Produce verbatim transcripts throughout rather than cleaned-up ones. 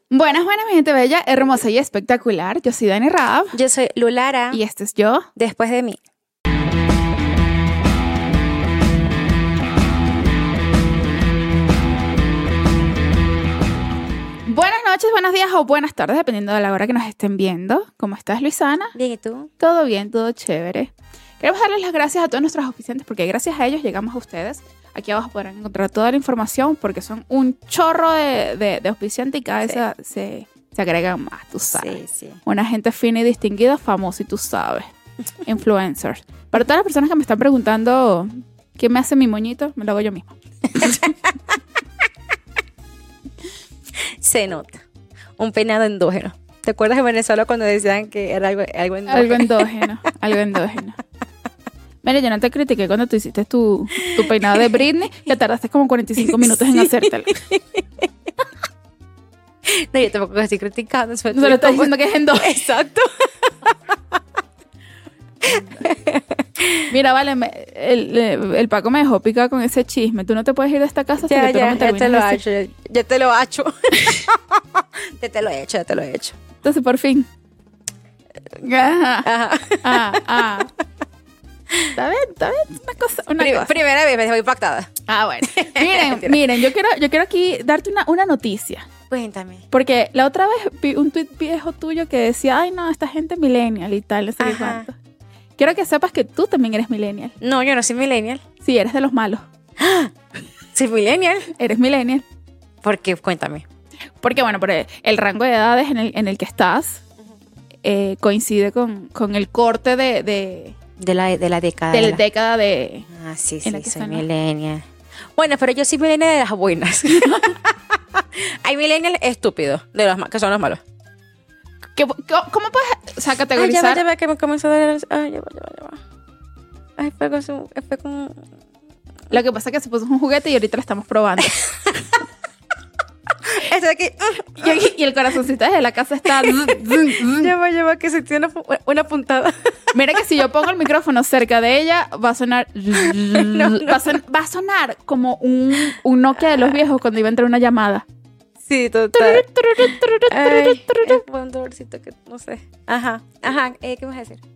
Buenas, buenas, mi gente bella, hermosa y espectacular. Yo soy Dani Raab. Yo soy Lulara. Y este es yo. Después de mí. Buenas noches, buenos días o buenas tardes, dependiendo de la hora que nos estén viendo. ¿Cómo estás, Luisana? Bien, ¿y tú? Todo bien, todo chévere. Queremos darles las gracias a todos nuestros auspiciantes porque gracias a ellos llegamos a ustedes. Aquí abajo podrán encontrar toda la información porque son un chorro de, de, de auspiciantes y cada vez sí. se, se, se agregan más, tú sabes. Sí, sí. Una gente fina y distinguida, famosa y tú sabes. Influencers. Para todas las personas que me están preguntando ¿qué me hace mi moñito? Me lo hago yo misma. Se nota. Un peinado endógeno. ¿Te acuerdas en Venezuela cuando decían que era algo, algo endógeno? Algo endógeno, algo endógeno. Mira, yo no te critiqué cuando tú hiciste tu, tu peinado de Britney, que tardaste como cuarenta y cinco minutos sí. en hacértelo. No, yo tampoco estoy criticando. No se lo estás diciendo que es endógeno. Exacto. Mira, vale, me, el, el, el Paco me dejó picada con ese chisme. Tú no te puedes ir de esta casa hasta ya, que tú ya, no me ya te lo he ese... hecho. Ya, ya te lo he hecho. ya te lo he hecho, ya te lo he hecho. Entonces, por fin. Ajá. Ajá. Ah, ah. Está bien, está bien. Una cosa, una Prim- cosa. Primera vez me dejó impactada. Ah, bueno. Miren, miren, yo quiero, yo quiero aquí darte una, una noticia. Cuéntame. Porque la otra vez vi un tuit viejo tuyo que decía, ay, no, esta gente millennial y tal, no sé qué cuánto. Quiero que sepas que tú también eres millennial. No, yo no soy millennial. Sí, eres de los malos. ¿Soy millennial? Eres millennial. ¿Por qué? Cuéntame. Porque, bueno, por el, el rango de edades en el, en el que estás uh-huh. eh, coincide con, con el corte de... de De la, de la década. De la, de la década de... Ah, sí, sí, soy están, millennial. Bueno, pero yo soy millennial de las buenas. Hay millennial estúpidos, de los que son los malos. ¿Qué, ¿Cómo puedes, o sea, categorizar? Ay, ya va, ya va, que me comenzó a dar... Ay, ya va, ya va, ya va. Ay, fue como... Fue como... Lo que pasa es que se puso un juguete y ahorita lo estamos probando. Eso de aquí... y, y el corazoncito desde la casa está... ya va, ya va, que se tiene una, una puntada. Mira que si yo pongo el micrófono cerca de ella, va a sonar... no, no. Va, a son, va a sonar como un, un Nokia de los viejos cuando iba a entrar una llamada. Sí, total. Ay, es un dolorcito que no sé. Ajá, ajá. Eh, ¿Qué me vas a decir?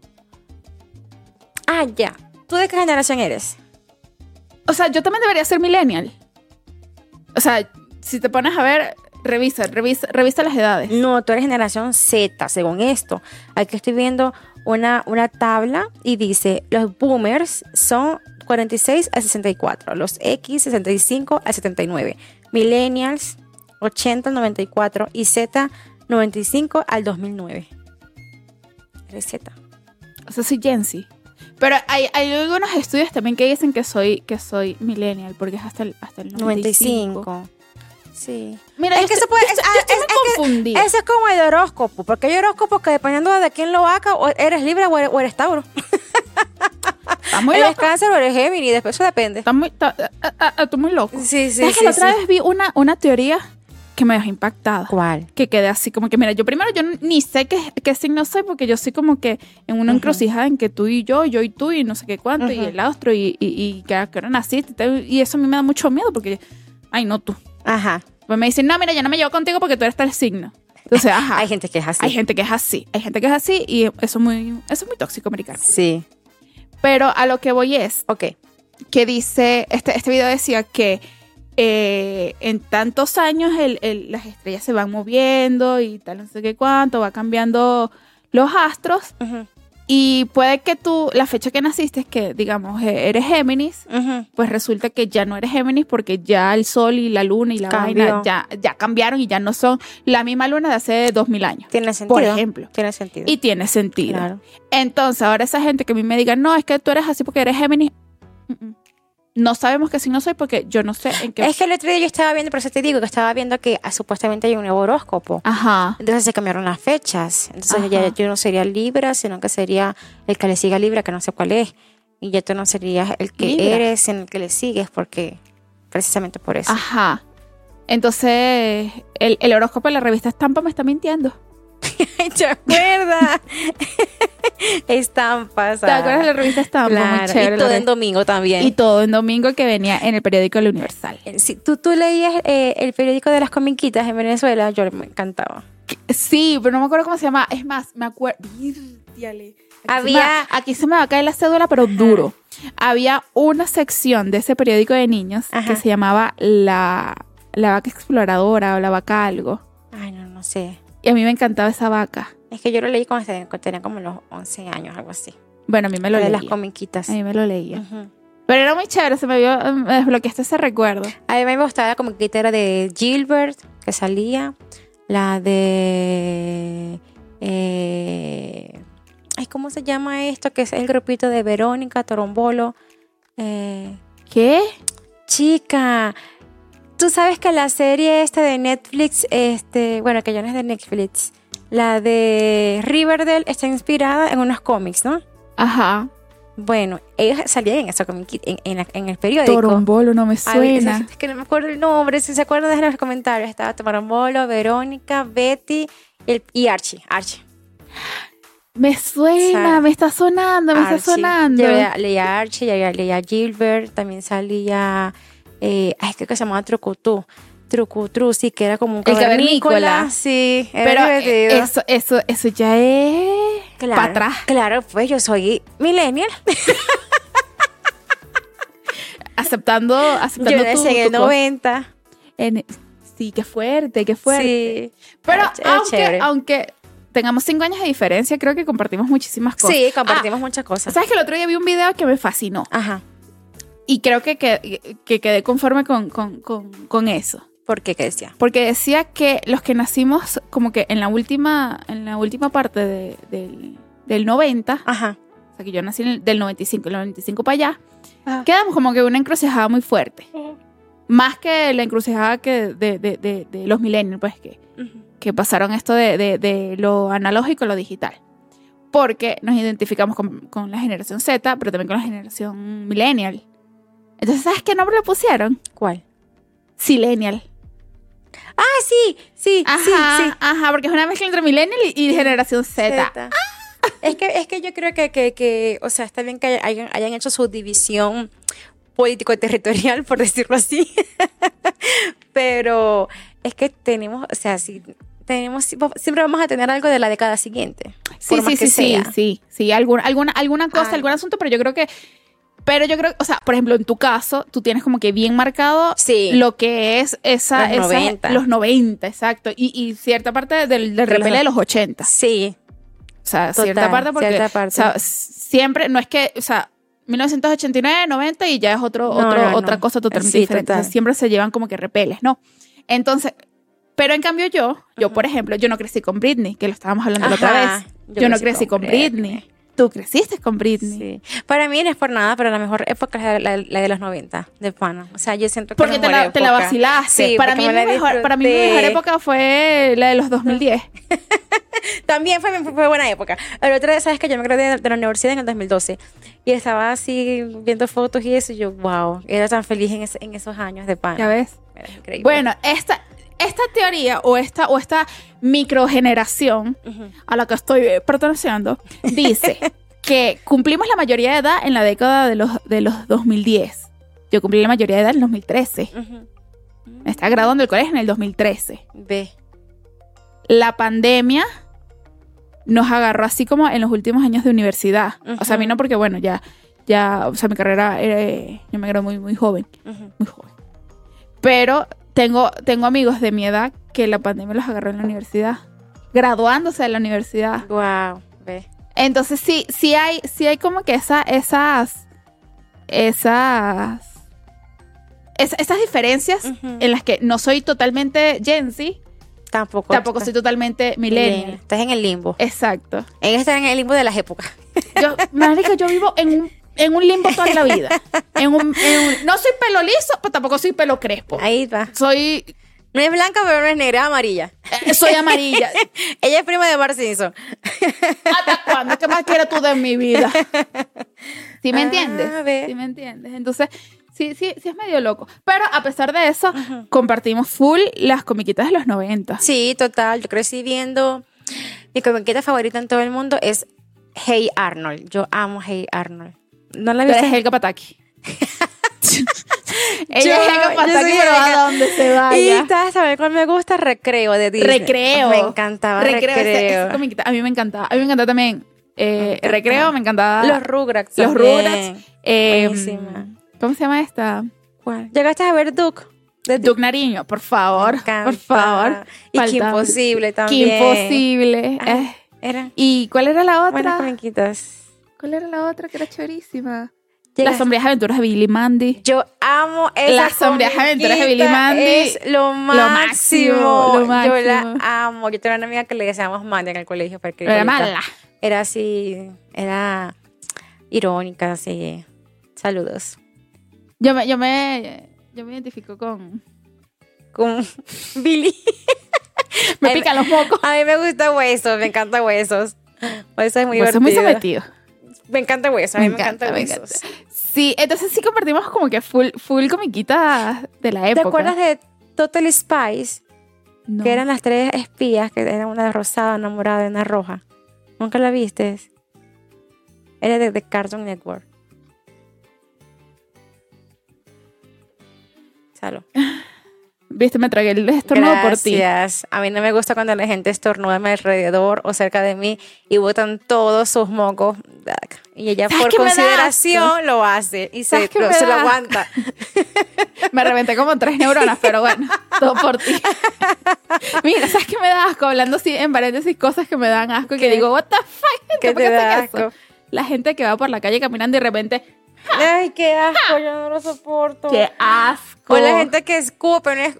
Ah, ya. ¿Tú de qué generación eres? O sea, yo también debería ser millennial. O sea, si te pones a ver, revisa, revisa, revisa las edades. No, tú eres generación Z, según esto. Aquí estoy viendo una, una tabla y dice, los boomers son cuarenta y seis a sesenta y cuatro, los X sesenta y cinco a setenta y nueve, millennials ochenta al noventa y cuatro y Z noventa y cinco al dos mil nueve. Eres Z. O sea, soy Gen Z. Pero hay, hay algunos estudios también que dicen que soy, que soy millennial, porque es hasta el, hasta el noventa y cinco. noventa y cinco. Sí. Mira, es que estoy, se puede, yo, es, yo estoy es, muy es confundida. Que, ese es como el horóscopo, porque hay horóscopos que dependiendo de quién lo haga, o eres Libra o eres, o eres Tauro. Estás muy eres loco. Cáncer o eres Géminis, después eso depende. Estás muy, está, está muy loco. Sí, sí, ¿Sabes sí. que la otra sí. vez vi una, una teoría que me dejó impactada? ¿Cuál? Que quedé así como que, mira, yo primero yo ni sé qué, qué signo soy porque yo soy como que en una uh-huh. encrucijada en que tú y yo, yo y tú y no sé qué cuánto uh-huh. y el astro y, y, y que ahora naciste y eso a mí me da mucho miedo porque, ay, no tú. Ajá. Pues me dicen, no, mira, yo no me llevo contigo porque tú eres tal signo. Entonces, ajá. Hay gente que es así. Hay gente que es así. Hay gente que es así y eso es muy, eso es muy tóxico, americano. Sí. Pero a lo que voy es, ok, que dice, este, este video decía que eh, en tantos años el, el, las estrellas se van moviendo y tal, no sé qué cuánto, va cambiando los astros. Uh-huh. Y puede que tú, la fecha que naciste, que digamos eres Géminis, uh-huh. pues resulta que ya no eres Géminis porque ya el sol y la luna y la Cambió. vaina ya, ya cambiaron y ya no son la misma luna de hace dos mil años. Tiene sentido. Por ejemplo. Tiene sentido. Y tiene sentido. Claro. Entonces, ahora esa gente que a mí me diga, no, es que tú eres así porque eres Géminis, uh-uh. no sabemos qué signo soy porque yo no sé en qué... Es que el otro día yo estaba viendo, por eso te digo que estaba viendo que ah, supuestamente hay un nuevo horóscopo. Ajá. Entonces se cambiaron las fechas. Entonces Ajá. ya yo no sería Libra, sino que sería el que le siga a Libra, que no sé cuál es. Y ya tú no serías el que Libra. eres en el que le sigues, porque precisamente por eso. Ajá. Entonces, el, el horóscopo de la revista Estampa me está mintiendo. ¿Te acuerdas? Estampas. ¿Te acuerdas de la revista Estampa? Claro, Muy chévere. y todo la en domingo también. Y todo en domingo que venía en el periódico El Universal. Si tú, tú leías eh, el periódico de las comiquitas en Venezuela, yo me encantaba. Sí, pero no me acuerdo cómo se llama. Es más, me acuerdo. Había... Aquí se me va a caer la cédula, pero Ajá. duro. Había una sección de ese periódico de niños Ajá. que se llamaba la, la vaca exploradora o la vaca algo. Ay, no, no sé. Y a mí me encantaba esa vaca. Es que yo lo leí cuando tenía, cuando tenía como los once años, algo así. Bueno, a mí me lo de leía. las comiquitas. A mí me lo leía. Ujú. Pero era muy chévere, se me vio, me desbloqueaste ese recuerdo. A mí me gustaba la comiquita era de Gilbert, que salía. La de... Eh, ay, ¿cómo se llama esto? Que es el grupito de Verónica, Torombolo. Eh, ¿Qué? chica, tú sabes que la serie esta de Netflix, este, bueno, que ya no es de Netflix, la de Riverdale está inspirada en unos cómics, ¿no? Ajá. Bueno, ellos salían en esa comiquita, en, en, la- en el periódico. Torombolo, no me Ay, suena. es, es que no me acuerdo el nombre, si se acuerdan, dejen en los comentarios. Estaba Torombolo, Verónica, Betty el- y Archie. Archie. Me suena, Sa- me está sonando, me Archie. está sonando. Yo leía, leía Archie, leía, leía Gilbert, también salía, eh, ay, creo que se llamaba Trucutú. Trucutru, sí, que era como un El cavernícola. cavernícola. Sí, era Pero divertido. eso, eso, eso ya es Claro, para atrás. Claro, pues yo soy millennial. Aceptando, aceptando Yo nací tu- en el tu cosa. noventa. En- sí, qué fuerte, qué fuerte. Sí. Pero Era ch- era aunque, chévere. aunque tengamos cinco años de diferencia, creo que compartimos muchísimas cosas. Sí, compartimos Ah, muchas cosas. ¿sabes que el otro día vi un video que me fascinó? Ajá. Y creo que, que, que quedé conforme con, con, con, con eso. ¿Por qué? ¿Qué decía? Porque decía que los que nacimos como que en la última, en la última parte de- del, del noventa, Ajá. o sea que yo nací en el- del noventa y cinco, del noventa y cinco para allá, Ajá. quedamos como que una encrucijada muy fuerte. Más que la encrucijada que de, de, de, de los millennials, pues que, que pasaron esto de, de, de lo analógico a lo digital. Porque nos identificamos con, con la generación Z, pero también con la generación millennial. Entonces, ¿sabes qué nombre le pusieron? ¿Cuál? Silenial. Ah, sí, sí, Ajá, sí, sí. ajá, porque es una mezcla entre millennial y, y generación Z. Zeta. Es que, es que yo creo que, que, que, o sea, está bien que hayan, hayan hecho su división político-territorial, por decirlo así. Pero es que tenemos, o sea, si tenemos, siempre vamos a tener algo de la década siguiente. Sí, por más sí, que sí, sí, sea. sí, sí, alguna, alguna, alguna cosa, Algo. algún asunto, pero yo creo que, pero yo creo, o sea, por ejemplo, en tu caso, tú tienes como que bien marcado Sí. lo que es esa, Los esa- noventa. los noventa, exacto, y, y cierta parte del, del repele de los ochenta. Sí, O sea, Total, cierta parte porque, cierta parte. o sea, siempre, no es que, o sea, mil novecientos ochenta y nueve, noventa y ya es otro, No, otro, no, otra no. cosa totalmente Sí, diferente. O sea, total. siempre se llevan como que repeles, ¿no? Entonces, pero en cambio yo, yo Ujú. por ejemplo, yo no crecí con Britney, que lo estábamos hablando la otra Ajá, vez. Yo, no crecí con Britney. Tú creciste con Britney. Sí. Para mí no es por nada, pero la mejor época es la, la- la de los noventa, de pana. O sea, yo siento que Porque es te mejor la, te la época. vacilaste. Sí, para, porque mí me mi la mejor, para mí mi disfruté. mejor época fue la de los dos mil diez. También fue, fue, fue buena época. La otra vez, sabes que yo me gradué de, de la universidad en el dos mil doce y estaba así viendo fotos y eso, y yo, wow, era tan feliz en, ese- en esos años de pana. ¿Ya ves? Era increíble. Bueno, esta, esta teoría o esta, o esta microgeneración Ujú. a la que estoy eh, perteneciendo dice que cumplimos la mayoría de edad en la década de los, de los dos mil diez. Yo cumplí la mayoría de edad en el dos mil trece. Ujú. Me estaba graduando del colegio en el dos mil trece. Ve. La pandemia nos agarró así como en los últimos años de universidad. O sea, a mí no porque, bueno, ya, ya, o sea, mi carrera, eh, yo me gradué muy, muy joven, Ujú. muy joven. Pero tengo, tengo amigos de mi edad que la pandemia los agarró en la universidad, graduándose de la universidad. Wow, ve. Entonces sí, sí hay, sí hay como que esa, esas, esas, es- esas diferencias Ujú. en las que no soy totalmente Gen Z, Tampoco. tampoco soy totalmente millennial. Estás en el limbo. Exacto. En estar en el limbo de las épocas. Yo, marica, yo vivo en un, en un limbo toda la vida. En un, en un- no soy pelo liso, pero tampoco soy pelo crespo. Ahí va. Soy, No es blanca, pero no es negra, es amarilla. eh, soy amarilla. Ella es prima de Mar Simpson. ¿Hasta cuándo? ¿Qué más quieres tú de mi vida? ¿Sí me Ah, entiendes? ve. ¿Sí me entiendes? Entonces, sí, sí, sí es medio loco. Pero a pesar de eso, Ujú. compartimos full las comiquitas de los noventa. Sí, total. Yo crecí viendo. Mi comiquita favorita en todo el mundo es Hey Arnold. Yo amo Hey Arnold. ¿No la Tú viste? eres Helga Pataki. Ella Yo- es Helga yo Pataki, soy pero Helga. a donde se Y vaya. ¿sabes sabes cuál me gusta? Recreo de Disney. Recreo. Me encantaba Recreo. ese- ese comiquita, a mí me encantaba. A mí me encantaba también. Eh, Me encantaba. Recreo, me encantaba. Los Rugrats. Los también. Rugrats. eh, Buenísima. ¿Cómo se llama esta? ¿Cuál? ¿Llegaste a ver Duke? De Duke Nariño, por favor. Me encanta. Por favor. Y Qué Faltaba. Imposible Qué también. imposible. Ay, Eh, Eran ¿Y cuál era la buenas otra? comiquitas. ¿Cuál era la otra que era chorísima? Llegas- Las sombrías aventuras de Billy Mandy. Yo amo esa Las sombrías aventuras de Billy comiquita, Mandy. Es lo máximo. máximo, lo Yo máximo. la amo. Yo tenía una amiga que le decíamos Mandy en el colegio. Porque Pero era igualita. mala. Era así, era irónica, así. Saludos. Yo me, yo me, yo me identifico con... Con Billy. Me Ay, pican los mocos. A mí me gusta Huesos, me encanta Huesos. Huesos es muy Pues divertido. es muy sometido. Me encanta Huesos, a mí Me me encanta, encanta, me Huesos. Sí, entonces sí compartimos como que full, full comiquitas de la ¿Te época. acuerdas de Total Spice? No. Que eran las tres espías, que era una rosada, una morada y una roja. ¿Nunca la viste? Era de, de Cartoon Network. Salud. Viste, me tragué el estornudo por ti. Gracias. A mí no me gusta cuando la gente estornuda a mi alrededor o cerca de mí y botan todos sus mocos. Y ella ¿Sabes por qué me da consideración lo hace y se, ¿Sabes qué lo, me se lo da? aguanta. Me reventé como tres neuronas, pero bueno, todo por ti. Mira, ¿sabes qué me da asco? Hablando así en paréntesis, cosas que me dan asco y que ¿Qué? digo, what the fuck, gente, ¿Qué ¿por qué te da hacen eso? asco? La gente que va por la calle caminando y de repente, Ay, qué asco, yo no lo soporto. ¡qué asco! O la gente que escupe, no es-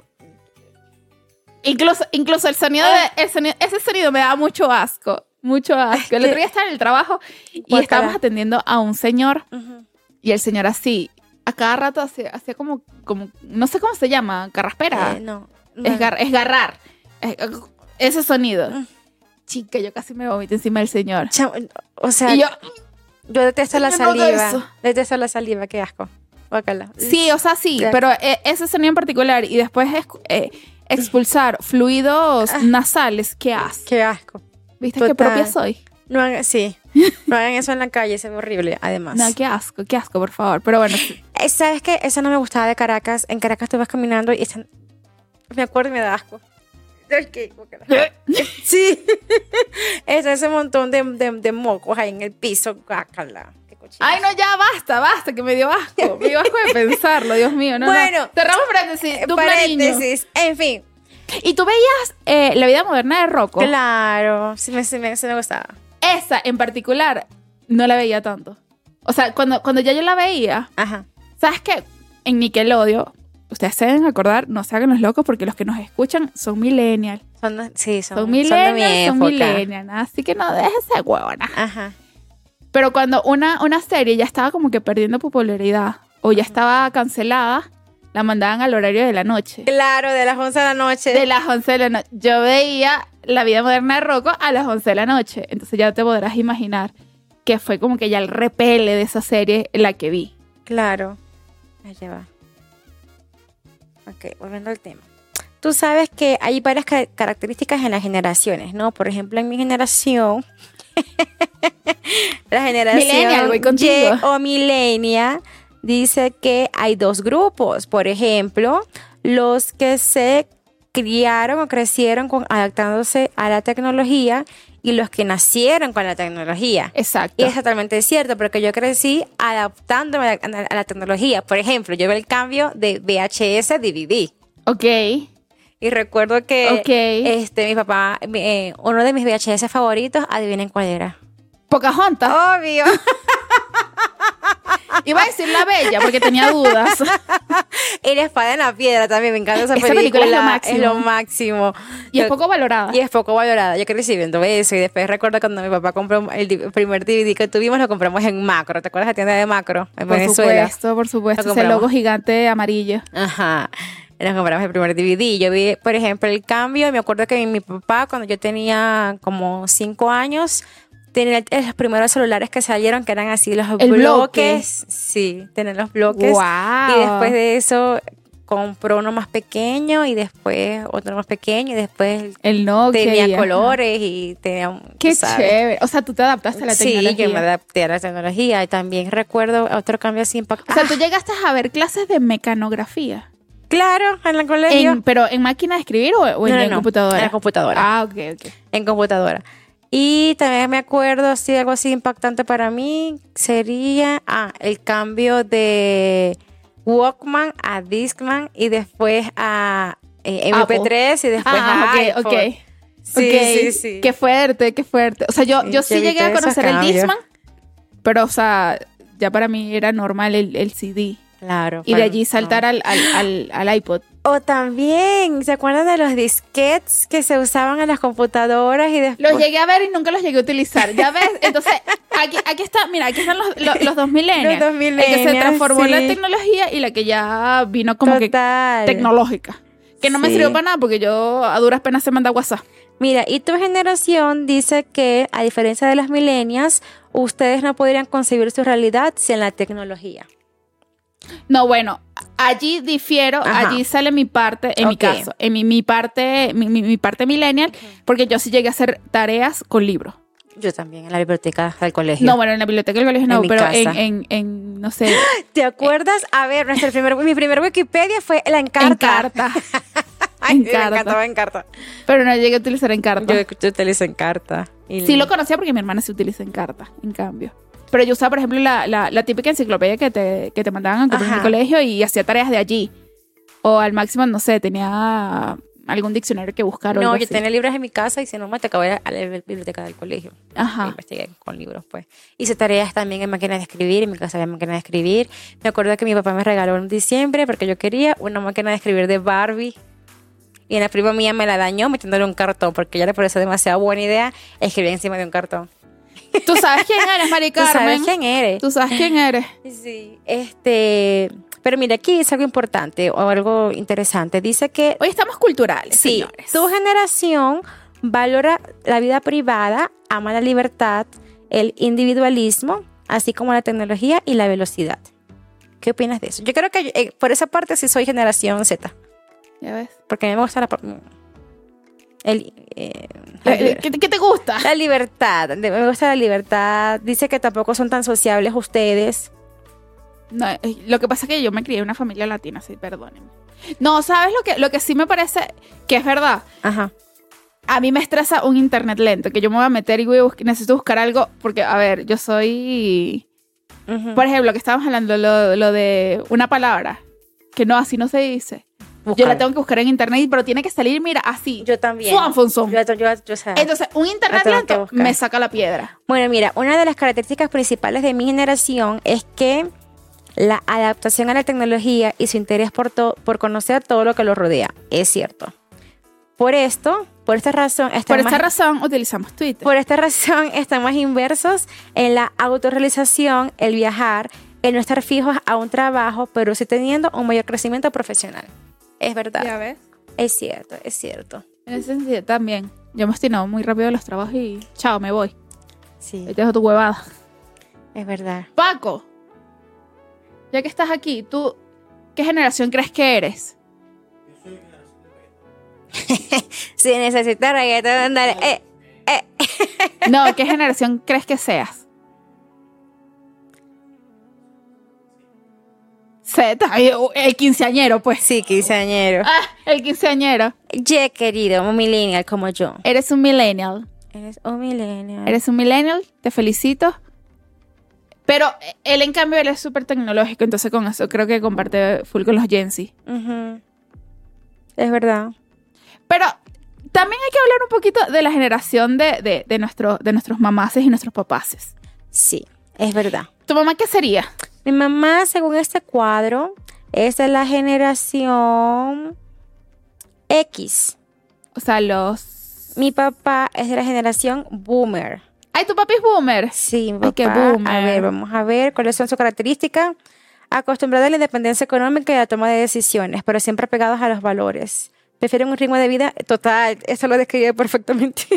Incluso, incluso el sonido de, el sonido, ese sonido me da mucho asco, mucho asco. El que- otro día estaba en el trabajo y Guácala. estábamos atendiendo a un señor Ujú. y el señor así, a cada rato hacía, hacía como, como, no sé cómo se llama, carraspera. Eh, no. no. Esgar- esgarrar. Es- Ese sonido. Mm. Chica, yo casi me vomito encima del señor. Chamo, O sea, Y yo, yo detesto la yo no hago saliva. eso. Detesto la saliva, qué asco. Guácala. sí, o sea, sí, Ya. pero eh, ese sonido en particular y después es- eh, expulsar fluidos Ah. nasales, qué asco. Qué asco. ¿Viste qué Total. propia soy? No hagan, sí. No hagan eso en la calle, se ve horrible, además. No, qué asco, qué asco, por favor. Pero bueno, sí. Eh, ¿Sabes qué? Eso no me gustaba de Caracas. En Caracas tú vas caminando y están... Me acuerdo y me da asco. Es que- Sí. Es ese montón de, de, de mocos ahí en el piso. Guácala. Qué cochino. Ay, no, ya basta, basta, que me dio asco. Me dio asco de pensarlo, Dios mío. No, Bueno, no. Cerramos paréntesis. Eh, Duke Nariño. Paréntesis. En fin. Y tú veías eh, La vida moderna de Rocco. Claro. Sí me, sí me, sí me gustaba. Esa en particular no la veía tanto. O sea, cuando, cuando ya yo la veía, Ajá. ¿sabes qué? En Nickelodeon, ustedes se deben acordar, no se hagan los locos porque los que nos escuchan son millennials. Son, sí, son, Son, son de mi millennials, son época. millennials. Así que no dejes esa huevona. Ajá. Pero cuando una, una serie ya estaba como que perdiendo popularidad o ya estaba cancelada, la mandaban al horario de la noche. Claro, de las once de la noche. De las once de la noche. Yo veía La vida moderna de Rocco a las once de la noche. Entonces ya te podrás imaginar que fue como que ya el repele de esa serie la que vi. Claro. Allá va. Ok, volviendo al tema. Tú sabes que hay varias ca- características en las generaciones, ¿no? Por ejemplo, en mi generación, la generación Millennial, voy contigo. Y o millennial dice que hay dos grupos. Por ejemplo, los que se criaron o crecieron con, adaptándose a la tecnología y los que nacieron con la tecnología. Exacto. Y es totalmente cierto, porque yo crecí adaptándome a la, a la tecnología. Por ejemplo, yo veo el cambio de V H S a D V D. Ok. Y recuerdo que Ok. este, mi papá, mi- eh, uno de mis V H S favoritos, adivinen cuál era. Pocahontas. Obvio. Iba a decir La Bella porque tenía dudas. Y La espada en la piedra también, me encanta esa, Esa película. película es lo máximo. Es lo máximo. Y es Yo- poco valorada. Y es poco valorada. Yo crecí viendo eso. Y después recuerdo cuando mi papá compró el di- primer D V D que tuvimos, lo compramos en Macro. ¿Te acuerdas la tienda de Macro? En Por Venezuela. supuesto, por supuesto. Lo Ese compramos. logo gigante amarillo. Ajá. Nos compramos el primer D V D. Yo vi, por ejemplo, el cambio. Y me acuerdo que mi papá, cuando yo tenía como cinco años, tenía los primeros celulares que salieron, que eran así los El bloques. Sí, tener los bloques. ¡Wow! Y después de eso, compró uno más pequeño y después otro más pequeño y después El Nokia. tenía y- ajá. colores y tenía, un- tú Qué sabes. chévere. O sea, tú te adaptaste a la tecnología. Sí, yo me adapté a la tecnología y también recuerdo otro cambio así O impactante. sea, tú llegaste a ver clases de mecanografía. Claro, en el colegio. En- ¿Pero en máquina de escribir o, o en, No, no, en no, computadora? en la computadora. Ah, ok, ok. En computadora. Y también me acuerdo, así, algo así impactante para mí sería ah, el cambio de Walkman a Discman y después a eh, M P tres y después Ah, a ok, iPod. ok. Sí, Ok. sí, sí. Qué fuerte, qué fuerte. O sea, yo, Sí, yo sí yo vi llegué a todos esos conocer el cambios. Discman, pero, o sea, ya para mí era normal el, el C D. Claro. Y de para- allí saltar no. al, al, al, al iPod. O también, ¿se acuerdan de los disquetes que se usaban en las computadoras y después? Los llegué a ver y nunca los llegué a utilizar. Ya ves, entonces, aquí, aquí está, mira, aquí están los, los, los dos millennials. Los dos El que se millennials, transformó en la sí. tecnología y la que ya vino como Total. que tecnológica. Que no me Sí. sirvió para nada porque yo a duras penas se manda WhatsApp. Mira, y tu generación dice que, a diferencia de las millennials, ustedes no podrían concebir su realidad sin la tecnología. No, bueno, allí difiero, Ajá. allí sale mi parte, en mi Ok. caso, en mi, mi parte, mi, mi- mi parte millennial, porque yo sí llegué a hacer tareas con libros. Yo también, en la biblioteca del colegio. No, bueno, en la biblioteca del colegio En no, mi pero en, casa. en, en, no sé, ¿Te acuerdas? A ver, nuestro primer, mi primer Wikipedia fue la Encarta. en carta. Ay, en me carta. encantaba Encarta. Pero no llegué a utilizar en carta. Yo, yo utilizo Encarta. Y- Sí lo conocía porque mi hermana se utiliza en carta, en cambio. Pero yo usaba, por ejemplo, la, la, la típica enciclopedia que te, que te mandaban a comprar en el Ajá. colegio y hacía tareas de allí. O al máximo, no sé, tenía algún diccionario que buscar o No, algo yo así. tenía libros en mi casa y si no me tocaba ir a la biblioteca del colegio. Ajá. Investigué con libros, pues. Hice tareas también en máquina de escribir, en mi casa había máquina de escribir. Me acuerdo que mi papá me regaló en diciembre porque yo quería una máquina de escribir de Barbie. Y en la prima mía me la dañó metiéndole un cartón porque ya le pareció demasiado buena idea escribir encima de un cartón. ¿Tú sabes quién eres, Mari ¿Tú sabes Carmen? quién eres? ¿Tú sabes quién eres? Sí, este... Pero mira, aquí dice algo importante o algo interesante. Dice que Hoy estamos culturales, sí, señores. tu generación valora la vida privada, ama la libertad, el individualismo, así como la tecnología y la velocidad. ¿Qué opinas de eso? Yo creo que eh, por esa parte sí soy generación Z, Ya ves. porque a mí me gusta la, par- el, eh, la, Eh, ¿Qué, qué te gusta? la libertad, de- me gusta la libertad. Dice que tampoco son tan sociables ustedes. No, eh, lo que pasa es que yo me crié en una familia latina, sí, perdónenme. No, ¿sabes lo que, lo que sí me parece que es verdad? Ajá. A mí me estresa un internet lento, que yo me voy a meter y voy a bus- necesito buscar algo, porque, a ver, yo soy... Ujú. Por ejemplo, que estábamos hablando, lo, lo de una palabra, que no, así no se dice. Yo Búscalo. la tengo que buscar en internet, pero tiene que salir, mira, así. Yo también. Fuan, fun, son. Yo, yo, yo, yo, o sea, Entonces, un internet la tengo que lento buscar. me saca la piedra. Bueno, mira, una de las características principales de mi generación es que la adaptación a la tecnología y su interés por, to- por conocer todo lo que lo rodea. Es cierto. Por esto, por esta razón, Por están esta más, razón utilizamos Twitter. por esta razón están más inversos en la autorrealización, el viajar, el no estar fijos a un trabajo, pero sí teniendo un mayor crecimiento profesional. Es verdad. Ya ves. Es cierto, es cierto. En ese sentido también. Yo me obstinado muy rápido de los trabajos y chao, me voy. Sí, Ahí te dejo tu huevada. es verdad. Paco, ya que estás aquí, ¿tú qué generación crees que eres? Si necesitas reggaetón, dale. Eh, eh. No, ¿qué generación crees que seas? Z, ay, el quinceañero, pues. Sí, quinceañero. Ah, el quinceañero. Ye, querido, un millennial como yo. Eres un millennial. Eres un millennial. Eres un millennial, te felicito. Pero él, en cambio, él es súper tecnológico, entonces con eso creo que comparte full con los Gen Z. Ujú. Es verdad. Pero también hay que hablar un poquito de la generación de, de, de, nuestro, de nuestros mamases y nuestros papaces. Sí, es verdad. ¿Tu mamá qué sería? Mi mamá, según este cuadro, es de la generación X. O sea, los... Mi papá es de la generación Boomer. Ay, tu papi es boomer. Sí, mi Ay, qué papá. boomer. A ver, vamos a ver cuáles son sus características. Acostumbrado a la independencia económica y a la toma de decisiones, pero siempre pegados a los valores. Prefieren un ritmo de vida total. Eso lo describe perfectamente.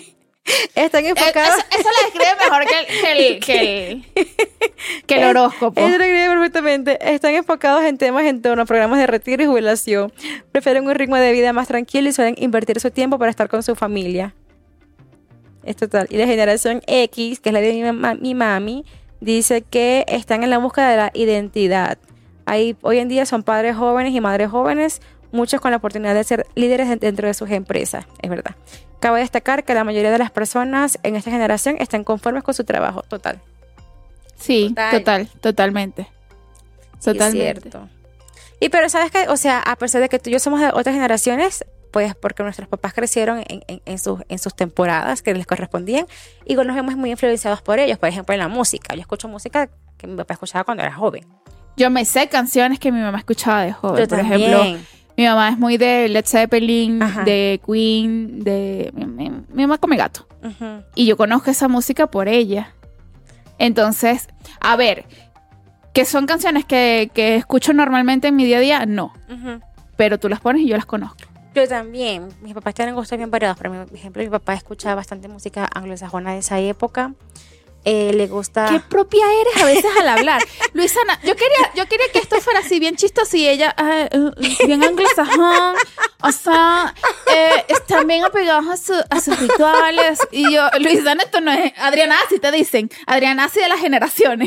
Están enfocados. Eso, eso la describe mejor que el, que el, que el, que el horóscopo. Eso lo describe perfectamente. Están enfocados en temas en torno a programas de retiro y jubilación. Prefieren un ritmo de vida más tranquilo y suelen invertir su tiempo para estar con su familia. Es total. Y la generación X, que es la de mi, mam- mi mami, dice que están en la búsqueda de la identidad. Ahí, hoy en día son padres jóvenes y madres jóvenes, muchos con la oportunidad de ser líderes dentro de sus empresas. Es verdad. Cabe destacar que la mayoría de las personas en esta generación están conformes con su trabajo. Total. Sí, Total. total, totalmente. Sí, Totalmente. es cierto. Y pero sabes que, o sea, a pesar de que tú y yo somos de otras generaciones, pues porque nuestros papás crecieron en, en, en, sus, en sus temporadas que les correspondían, y nos vemos muy influenciados por ellos. Por ejemplo, en la música. Yo escucho música que mi papá escuchaba cuando era joven. Yo me sé canciones que mi mamá escuchaba de joven. Yo Por también. ejemplo, mi mamá es muy de Led Zeppelin, Ajá. de Queen, de... Mi, mi- mi mamá come gato. Uh-huh. Y yo conozco esa música por ella. Entonces, a ver, que son canciones que, que escucho normalmente en mi día a día, no. Uh-huh. Pero tú las pones y yo las conozco. Yo también. Mis papás tienen gustos bien variados. Por ejemplo, mi papá escuchaba bastante música anglosajona de esa época. Eh, le gusta... Qué propia eres a veces al hablar. Luisana, yo quería, yo quería que esto fuera así bien chistoso y ella, ah, uh, uh, bien anglosajón, o sea, eh, están bien apegados a, su, a sus rituales. Y yo, Luisana, esto no es... Adriana, así te dicen. Adriana, así de las generaciones.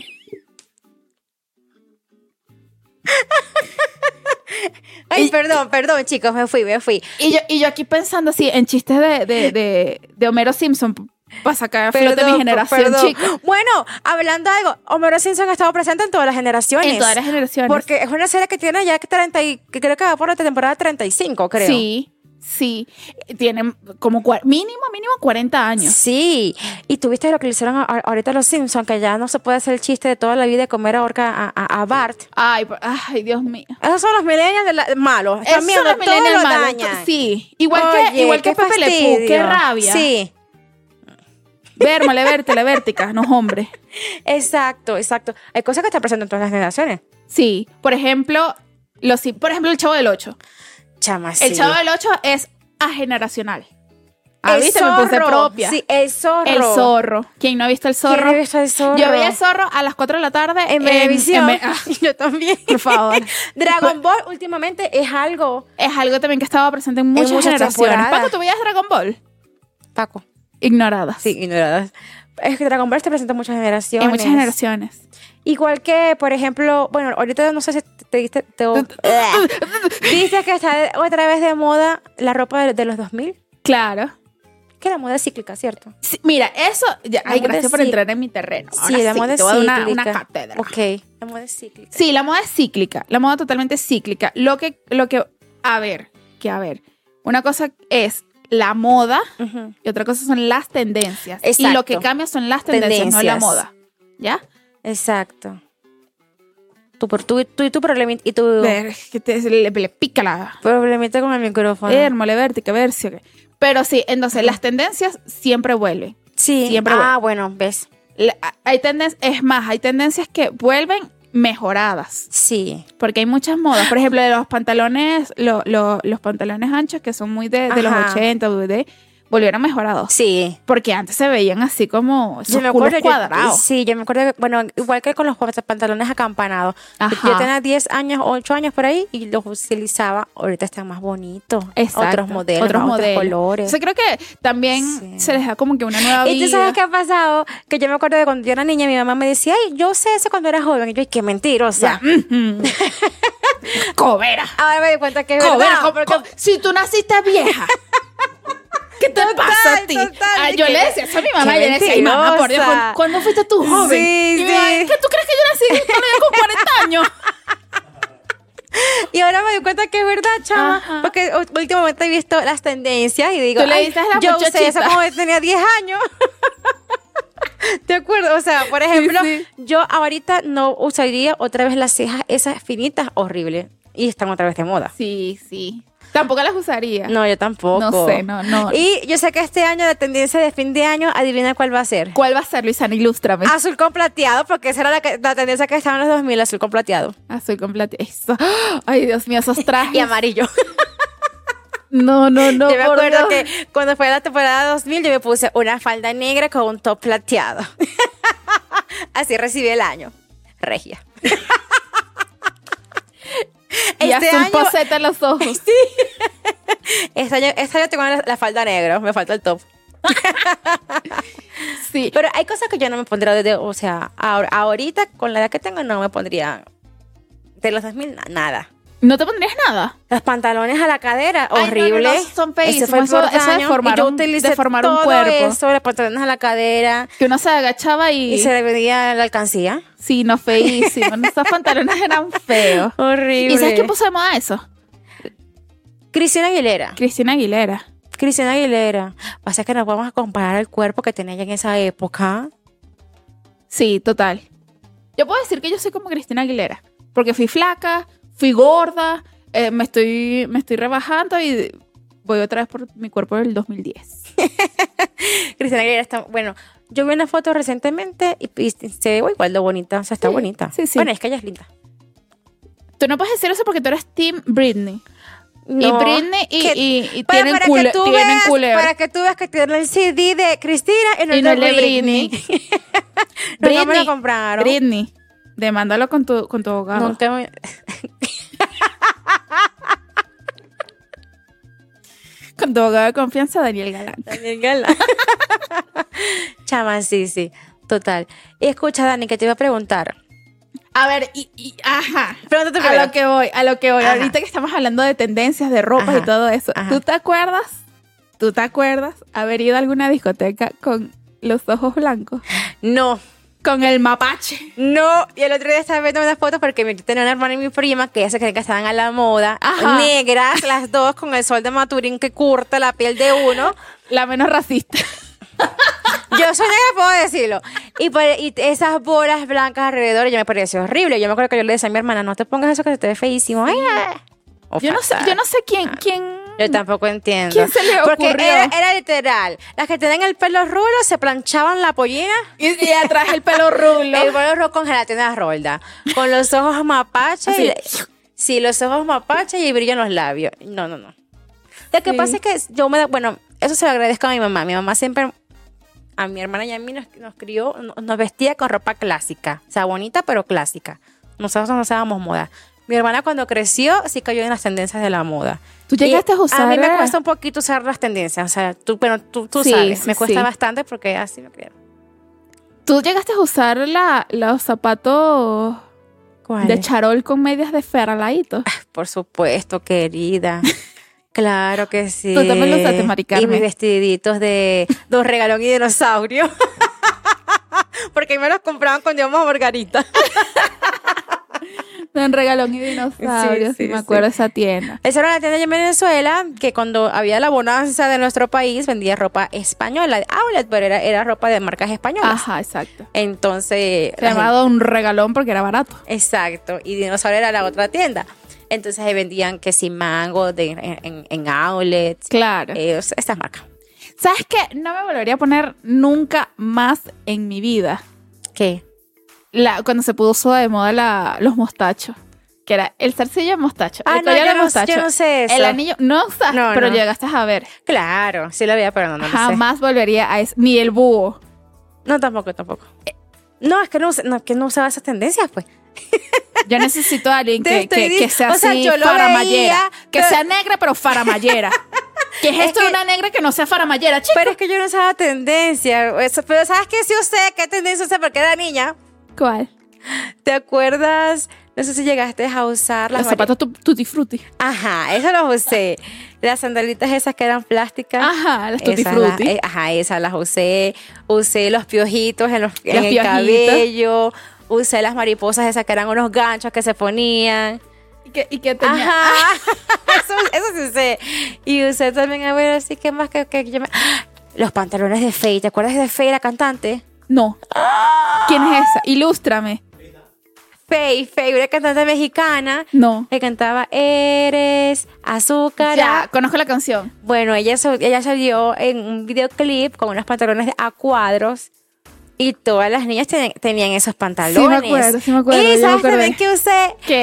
Ay, Y- perdón, perdón, chicos, me fui, me fui. Y yo, y yo aquí pensando así en chistes de, de, de, de Homero Simpson para sacar a flote mi generación, perdón. chicos. Bueno, hablando de algo, Homero Simpson ha estado presente en todas las generaciones. En todas las generaciones. Porque es una serie que tiene ya treinta y, que creo que va por la temporada treinta y cinco, creo. Sí, sí. Tienen como cua- mínimo, mínimo cuarenta años. Sí, y tuviste lo que le hicieron a- a- ahorita a los Simpsons, que ya no se puede hacer el chiste de toda la vida de comer a orca a, a- a Bart. Ay, por- ay, Dios mío. Esos son los millennials de la- malos. Esos También son los todo millennials lo malos. dañan. Sí, igual Oye, que, igual que qué Pepe Le Pew, qué fastidio. rabia. Sí, Vérmale, vértele, vértica, no hombre. exacto, exacto. Hay cosas que están presentes en todas las generaciones. Sí, por ejemplo, los, por ejemplo, el Chavo del Ocho. Chama, El sí. Chavo del Ocho es ageneracional. Ah, El ¿viste? Me puse zorro. propia. Sí, el zorro. El zorro. ¿Quién no ha visto el ¿Quién zorro? ha visto el zorro? Yo veía el zorro a las cuatro de la tarde En Venevisión. en- ah, Yo también. por favor. Dragon Ball últimamente es algo. Es algo también que estaba presente en muchas, muchas generaciones. temporadas. Paco, ¿tú veías Dragon Ball? Paco. Ignoradas. Sí, ignoradas. Es que Dragon Ball te presenta en muchas generaciones. En muchas generaciones. Igual que, por ejemplo, bueno, ahorita no sé si te diste. Te, ¿Viste que está otra vez de moda la ropa de, de los dos mil? Claro. Que la moda es cíclica, ¿cierto? Sí, mira, eso... Ya, La ay, moda gracias es por cíc- entrar en mi terreno. Sí, Ahora la moda es te voy a dar una, cíclica. una cátedra. Ok, la moda es cíclica. Sí, la moda es cíclica. La moda totalmente cíclica. Lo que... Lo que a ver, que a ver. Una cosa es la moda Ujú. y otra cosa son las tendencias. Y Exacto. lo que cambia son las tendencias, no la Tendencias. moda. ¿Ya? Exacto. Tú, por, tú, tú y tu problemita, y tu Ver, que te, le, le pica la... problemita con el micrófono. Hermole, vértica, versi. ok. Pero sí, entonces las tendencias siempre vuelven. Sí. Siempre Ah, bueno, ves. La- hay tendencias, es más, hay tendencias que vuelven mejoradas. Sí. Porque hay muchas modas. Por ejemplo, de los pantalones, lo- lo- los pantalones anchos que son muy de, de los Ajá. ochenta, de, volvieron mejorados. Sí. Porque antes se veían así como esos Yo me culos acuerdo, yo- cuadrados. sí, yo me acuerdo, que, bueno, igual que con los pantalones acampanados. Ajá. Yo tenía diez años, ocho años por ahí y los utilizaba. Ahorita están más bonitos. Exacto. Otros modelos, otros más modelos. colores. Yo creo que también Sí. se les da como que una nueva vida. Y tú sabes qué ha pasado, que yo me acuerdo de cuando yo era niña, mi mamá me decía, ay, yo sé eso cuando era joven. Y yo, ay, qué mentirosa. Ujú. Cobera. Ahora me di cuenta que es Cobera, verdad. co- co- si tú naciste vieja. ¿Qué te Total, pasa a ti? total, Ah, y yo que- le decía eso a mi mamá. qué Y yo le decía, ay, mamá, por Dios, mentirosa. ¿cuándo, cuándo fuiste tú joven? Sí, Y mi mamá, sí. ¿qué tú crees que yo nací todavía con cuarenta años? Y ahora me doy cuenta que es verdad, chama. Ajá. Porque u- últimamente he visto las tendencias y digo, Tú le ay, dices la yo usé muchachita. eso como tenía diez años. ¿Te acuerdas? O sea, por ejemplo, sí. yo ahorita no usaría otra vez las cejas esas finitas horribles. Y están otra vez de moda. Sí, sí. Tampoco las usaría. No, yo tampoco. No sé, no, no. Y yo sé que este año la tendencia de fin de año, adivina cuál va a ser. ¿Cuál va a ser, Luisana? Ilústrame. Azul con plateado, porque esa era la, que- la tendencia que estaba en los dos mil, azul con plateado. Azul con plateado. Eso. Ay, Dios mío, esos trajes. Y amarillo. No, no, no. Yo me por acuerdo Dios. que cuando fue la temporada dos mil, yo me puse una falda negra con un top plateado. Así recibí el año. Regia. Y Este hasta un año- posete en los ojos. Sí. Este año, este año tengo la, la falda negra, me falta el top. Sí. Pero hay cosas que yo no me pondría, de, de- o sea, ahor- ahorita con la edad que tengo no me pondría de los dos mil na- nada. ¿No te pondrías nada? Los pantalones a la cadera, Ay, no, horrible. no, no, son feísimos. Ese fue el Eso- peor eso daño. deformaron- Y yo utilicé deformaron un todo cuerpo. eso, los pantalones a la cadera Que uno se agachaba y... y se le veía la alcancía. Sí, no, feísimo. Esos pantalones eran feos. Horrible. ¿Y sabes quién puso de moda eso? Cristina Aguilera. Cristina Aguilera. Cristina Aguilera. Pasa que no podemos comparar el cuerpo que tenía ella en esa época. Sí, total. Yo puedo decir que yo soy como Cristina Aguilera. Porque fui flaca, fui gorda, eh, me, estoy, me estoy rebajando y voy otra vez por mi cuerpo del dos mil diez. Cristina Aguilera está... Bueno, yo vi una foto recientemente y, y se ve igual de bonita. O sea, está Sí, bonita. sí, sí. Bueno, es que ella es linda. Tú no puedes decir eso porque tú eres Team Britney. Y No, Britney y, que- y- y para, tienen, para cule- que tú tienen veas, culebra. para que tú veas que tiene el C D de Cristina y no Y el no de el de Britney. Britney. No, no me Britney, lo compraron. Britney, demándalo con tu, con tu abogado. Nunca me... Con tu abogado de confianza, Daniel Galán. Daniel Galán. Chama, sí, sí. Total. Y escucha, Dani, que te iba a preguntar. A ver, y, y ajá. Pregúntate A primero. lo que voy, a lo que voy. Ajá. Ahorita que estamos hablando de tendencias, de ropas Ajá. y todo eso. Ajá. ¿Tú te acuerdas? ¿Tú te acuerdas haber ido a alguna discoteca con los ojos blancos? No. Con el mapache. No, y el otro día estaba viendo unas fotos porque mi tenía una hermana y mi prima que ya se creen que estaban a la moda, Ajá. negras, las dos con el sol de Maturín que curta la piel de uno. La menos racista. Yo soy negra, puedo decirlo. Y, por- y esas bolas blancas alrededor, y yo me pareció horrible. Yo me acuerdo que yo le decía a mi hermana, no te pongas eso que se te ve feísimo. Ay, ay. O Yo no sé, fatal. yo no sé quién, quién. Yo tampoco entiendo. ¿Quién se le Porque ocurrió? era, era literal. Las que tenían el pelo rulo se planchaban la pollina. Y, y atrás el pelo rulo. El pelo rojo con gelatina rolda. Con los ojos mapache. Así. Y, sí, los ojos mapache y brillo en los labios. No, no, no. Lo que Sí. pasa es que yo me da, bueno, eso se lo agradezco a mi mamá. Mi mamá siempre, a mi hermana y a mí nos, nos crió, nos, nos vestía con ropa clásica. O sea, bonita, pero clásica. Nosotros no usábamos moda. Mi hermana cuando creció sí cayó en las tendencias de la moda. ¿Tú llegaste Y a usar? A mí me cuesta un poquito usar las tendencias. O sea, tú, pero tú, tú Sí, sabes, sí, me cuesta sí. bastante porque así me criaron. ¿Tú llegaste a usar la, los zapatos ¿Cuál? de charol con medias de feralaito? Por supuesto, querida. Claro que sí. Tú también lo usaste, Mari Y Carmen. mis vestiditos de Dos Regalón y Dinosaurio. Porque me los compraban cuando íbamos a Margarita. En Regalón y Dinosaurios, Sí, sí, sí, me acuerdo de sí. esa tienda. Esa era una tienda allá en Venezuela que cuando había la bonanza de nuestro país vendía ropa española, de outlet, pero era, era ropa de marcas españolas. Ajá, exacto. Entonces... Se llamaba un regalón porque era barato. Exacto, y Dinosaurio era la otra tienda. Entonces ahí vendían que si mango de, en, en, en outlets, Claro. eh, estas marcas. ¿Sabes qué? No me volvería a poner nunca más en mi vida. ¿Qué? La, cuando se puso de moda la, los mostachos. Que era el zarcillo de mostacho. Ah, el no, collar yo de no- mostacho. yo no sé eso. El anillo, no usas, No, pero no. llegaste a ver. Claro, sí lo había, pero no, no lo sé. Jamás volvería a eso. Ni el búho. No, tampoco, tampoco. No, es que no, usa- no, que no usaba esas tendencias, pues. Yo necesito a alguien Te que, estoy que, di- que sea o sea, así yo lo faramallera. veía, que pero- sea negra, pero faramallera. ¿Qué es, Es esto de que- una negra que no sea faramallera, chico? Pero es que yo no usaba tendencia. Eso- pero ¿sabes qué? Sí usé, ¿qué tendencia usé? Porque era niña. ¿Cuál? ¿Te acuerdas? No sé si llegaste a usar las Los zapatos tu- tutti frutti. Ajá, eso los usé. Las sandalitas esas que eran plásticas. Ajá, las tutti Esas frutti. las- eh, ajá, esas las usé. Usé los piojitos en, los, en Los el piojitos. cabello. Usé las mariposas esas que eran unos ganchos que se ponían. Y que, y que tenía... Ajá. eso, eso sí usé. Y usé también, a ver, así que más que, que yo me... ¡Ah! Los pantalones de Faye. ¿Te acuerdas de Faye, la cantante? No. ¿Quién es esa? Ilústrame. Faye, Faye, una cantante mexicana. No. Que cantaba Eres azúcar. Ya, conozco la canción. Bueno, ella, so- ella salió en un videoclip con unos pantalones a cuadros y todas las niñas ten- tenían esos pantalones. Sí me acuerdo, sí me acuerdo, Y ya me ¿sabes acordé. también que usé? ¿Qué?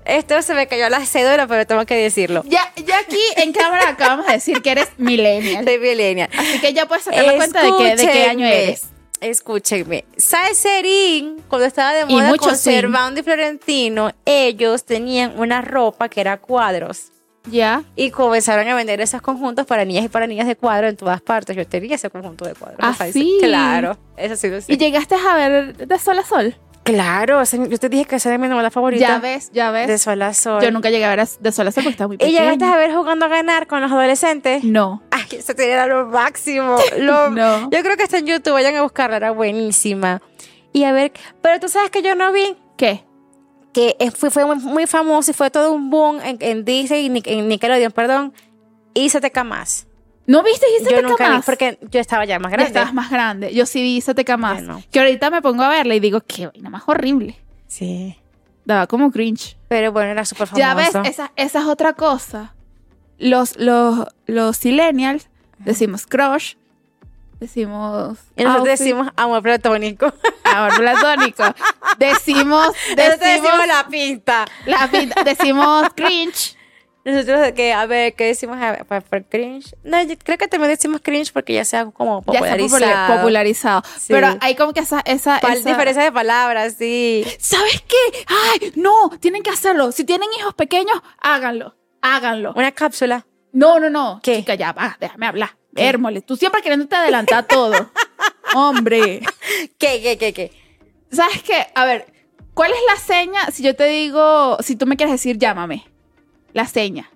Esto se me cayó la cédula, pero tengo que decirlo. Ya, ya aquí en cámara acabamos de decir que eres millennial. Soy millennial. Así que ya puedes sacar la cuenta de qué, de qué año eres. Escúchenme. Salserín, cuando estaba de moda mucho con Servando y Florentino, ellos tenían una ropa que era cuadros. Ya. Y comenzaron a vender esos conjuntos para niñas y para niñas de cuadro en todas partes. Yo tenía ese conjunto de cuadros. ¿Ah, sí? Claro, eso sí lo sé. ¿Y llegaste a ver De Sol a Sol? Claro, yo te dije que esa era mi novela favorita. Ya ves, ya ves. De Sol a Sol. Yo nunca llegué a ver De Sol a Sol porque estaba muy ¿Y pequeña. llegaste a ver Jugando a Ganar con los adolescentes? No. Ay, eso era lo máximo. Lo... No. Yo creo que está en YouTube, vayan a buscarla, era buenísima. Y a ver, pero tú sabes que yo no vi... ¿Qué? Que fue, fue muy, muy famoso y fue todo un boom en, en Disney, en Nickelodeon, perdón. Ísateca Más. ¿No viste Yo Ísateca nunca vi, Más? porque yo estaba ya más Ya grande. estabas más grande. Yo sí vi Ísateca Más. Bueno. Que ahorita me pongo a verla y digo, qué vaina más horrible. Sí. Daba como cringe. Pero bueno, era súper famoso. Ya ves, esa, esa es otra cosa. Los, los, los millennials decimos crush, decimos Y nosotros outfit, decimos amor platónico. amor platónico. Decimos, Nosotros decimos, decimos la pinta. la pinta- decimos cringe. Nosotros, que, a ver, ¿qué decimos a ver, por, por cringe? No, yo creo que también decimos cringe porque ya sea como Ya está popularizado. popula- popularizado. Sí. Pero hay como que esa... esa, Pa- esa- diferencia de palabras, sí. ¿Sabes qué? ¡Ay, no! Tienen que hacerlo. Si tienen hijos pequeños, háganlo. Háganlo. Una cápsula. No, no, no. ¿Qué? Chica, ya va, déjame hablar. Hérmole, tú siempre queriéndote adelantar todo. Hombre. ¿Qué, qué, qué, qué? ¿Sabes qué? A ver, ¿cuál es la seña si yo te digo, si tú me quieres decir llámame? La seña.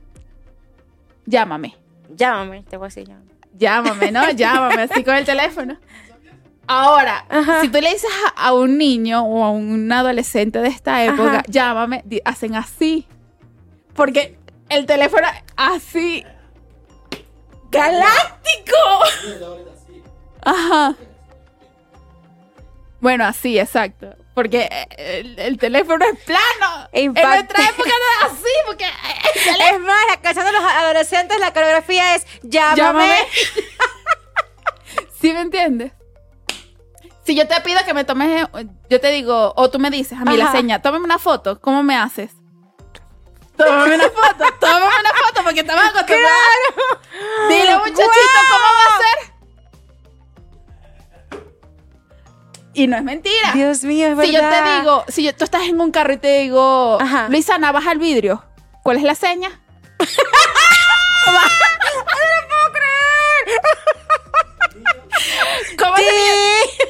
Llámame. Llámame, te voy a decir llámame. Llámame, ¿no? Llámame así con el teléfono. Ahora, Ajá. si tú le dices a, a un niño o a un adolescente de esta época, Ajá. llámame, di- hacen así. Porque el teléfono así. ¡Galáctico! Ajá. Bueno, así, exacto. Porque el, el teléfono es plano. Impact- En nuestra época no era así, porque el teléfono... Es más, la canción de los adolescentes, la coreografía es llámame. Llámame. ¿Sí me entiendes? Si yo te pido que me tomes, yo te digo, o tú me dices a mí la Ajá. seña, tómame una foto, ¿cómo me haces? Tómame una foto, tómame una foto, porque estamos acostumbrados. ¡Claro! Dile, muchachito, ¿cómo va a ser? Y no es mentira. Dios mío, es verdad. Si yo te digo, si yo, tú estás en un carro y te digo, Ajá. Luisana, baja el vidrio, ¿cuál es la seña? ¡No lo puedo creer! ¿Cómo se Sí.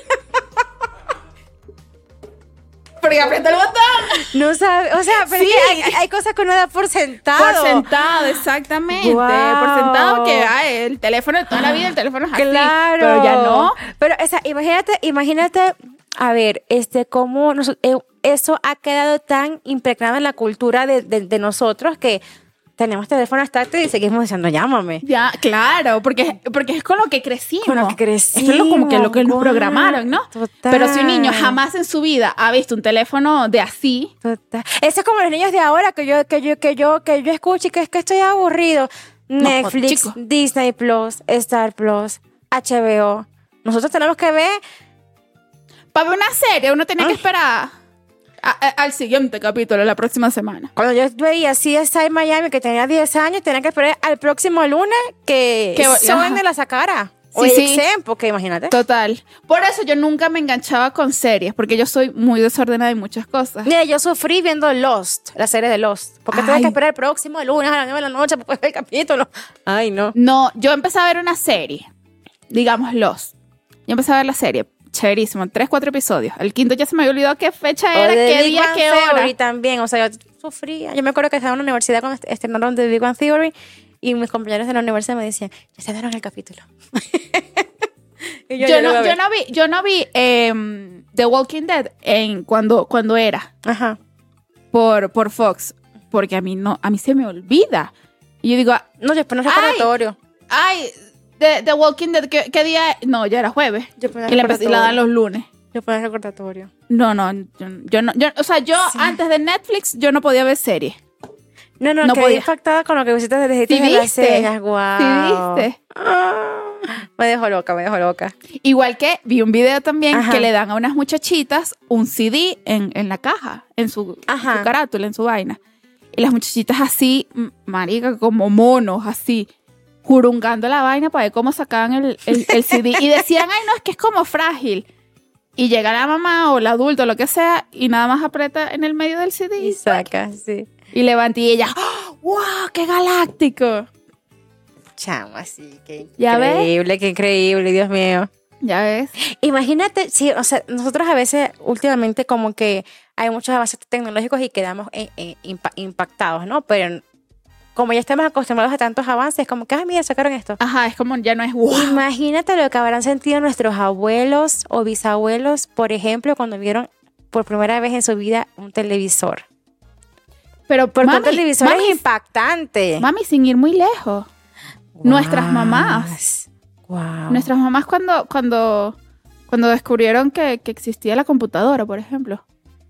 Porque aprieta el botón. No sabe, o sea, pero Sí. es que hay, hay cosas que uno da por sentado. Por sentado, exactamente. Guau. Por sentado que ay, el teléfono de toda la vida, el teléfono es así. Claro. Pero ya no. Pero, o sea, imagínate, imagínate, a ver, este, cómo nos- eh, eso ha quedado tan impregnado en la cultura de, de- de nosotros que tenemos teléfonos táctiles y seguimos diciendo llámame. Ya, claro, porque, porque es con lo que crecimos. Con lo que crecimos, Esto es lo, como que lo que nos guau, programaron, ¿no? total. Pero si un niño jamás en su vida ha visto un teléfono de así, Total. Eso es como los niños de ahora que yo, que yo, que yo, que yo escucho y que es que estoy aburrido. Netflix, chico. Disney Plus, Star Plus, H B O. Nosotros tenemos que ver. para ver una serie uno tenía Ah. que esperar a- a- al siguiente capítulo, la próxima semana. Cuando yo veía C S I Miami, que tenía diez años, tenía que esperar al próximo lunes que Que- Soen ajá. de la sacara. O Sí, A sí. X M, porque imagínate. Total. Por eso yo nunca me enganchaba con series, porque yo soy muy desordenada en muchas cosas. Mira, yo sufrí viendo Lost, la serie de Lost. Porque tuve Ay. que esperar el próximo lunes a las nueve de la noche para poder ver el capítulo. Ay, no. No, yo empecé a ver una serie, digamos Los. Yo empecé a ver la serie, chéverísimo, tres, cuatro episodios. El quinto ya se me había olvidado qué fecha O era, de qué Big día, Bang qué hora. Theory también, o sea, yo sufría. Yo me acuerdo que estaba en la universidad cuando est- estrenaron The Big Bang Theory y mis compañeros de la universidad me decían, ya se dieron el capítulo. Y Yo, ya lo no, iba a yo ver. no vi, yo no vi em, The Walking Dead en cuando, cuando era Ajá. por, por Fox, porque a mí no, a mí se me olvida. Y yo digo, No, yo ponía Ay. recordatorio. ay, The, The Walking Dead, ¿qué, qué día? No, ya era jueves. Yo ponía Y la, empecé- y la dan los lunes. Yo ponía recordatorio. No, no, yo, yo no, yo, o sea, yo Sí. antes de Netflix yo no podía ver series. No, no, No quedé podía. impactada con lo que visitas de ¿Sí de las viste? señas. Guau. ¿Sí viste? Ah. Me dejó loca, me dejó loca. Igual que vi un video también Ajá. que le dan a unas muchachitas un C D en, en la caja, en su, en Ajá. su carátula, en su vaina. Y las muchachitas así, m- marica, como monos, así, jurungando la vaina para ver cómo sacaban el, el, el C D. Y decían, ay, no, es que es como frágil. Y llega la mamá o el adulto, lo que sea, y nada más aprieta en el medio del C D. Y saca, sí. Y levanta y ella, ¡oh, wow, qué galáctico! Chama, sí, qué ¿Ya ves? increíble, qué increíble, Dios mío. Ya ves. Imagínate, sí, o sea, nosotros a veces últimamente como que hay muchos avances tecnológicos y quedamos en- en- impa- impactados, ¿no? Pero como ya estamos acostumbrados a tantos avances, como que, ah, mira, sacaron esto. Ajá, es como, ya no es wow. Imagínate lo que habrán sentido nuestros abuelos o bisabuelos, por ejemplo, cuando vieron por primera vez en su vida un televisor. Pero Porque un mami, televisor mami, es impactante. mami, sin ir muy lejos. nuestras mamás. Wow. Nuestras mamás cuando, cuando, cuando descubrieron que, que existía la computadora, por ejemplo.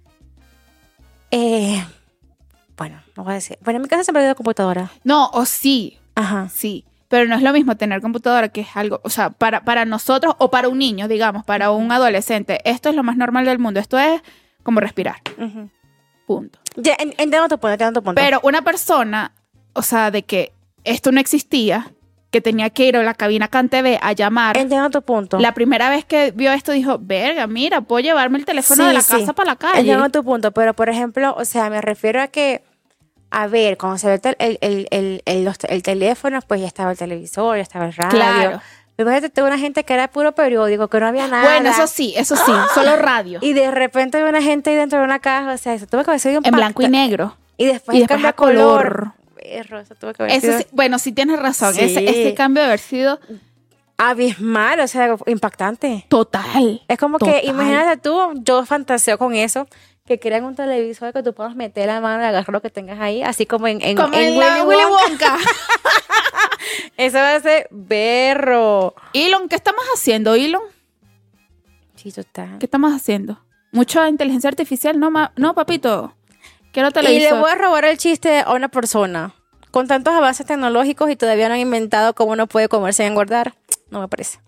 Eh, bueno, no voy a decir. Bueno, en mi casa siempre ha habido computadora. No, o sí, Ajá. sí. Pero no es lo mismo tener computadora, que es algo, o sea, para, para nosotros o para un niño, digamos, para un adolescente, esto es lo más normal del mundo. Esto es como respirar. Ujú. Punto. Ya, en- entiendo tu punto, entiendo tu punto. Pero una persona, o sea, de que esto no existía, que tenía que ir a la cabina CanTV a llamar. Entiendo tu punto. La primera vez que vio esto dijo, verga, mira, puedo llevarme el teléfono Sí, de la sí. casa para la calle. Entiendo tu punto, pero por ejemplo, o sea, me refiero a que, a ver, cuando se ve el, tel- el, el, el, el, los- el teléfono, pues ya estaba el televisor, ya estaba el radio. Claro. Imagínate, tuve una gente que era puro periódico, que no había nada. Bueno, eso sí, eso sí, solo radio. Y de repente había una gente ahí dentro de una caja, o sea, eso tuvo que haber sido En blanco y impacta- negro. Y después, Y después cambia a color. Perro, eso tuvo que haber Eso sido sí, bueno, sí tienes razón. Sí. Ese, ese cambio de haber sido abismal, o sea, impactante. total. Es como Total. que, imagínate tú, yo fantaseo con eso, que crean un televisor que tú puedas meter la mano y agarrar lo que tengas ahí, así como en, en, Como en en la Willy Wonka. Wonka. Eso va a ser berro. Elon, ¿qué estamos haciendo, Elon? Sí, total. ¿Qué estamos haciendo? ¿Mucha inteligencia artificial? No, ma- no papito. Quiero Y televisor. le voy a robar el chiste a una persona. Con tantos avances tecnológicos y todavía no han inventado cómo uno puede comerse y engordar, no me parece.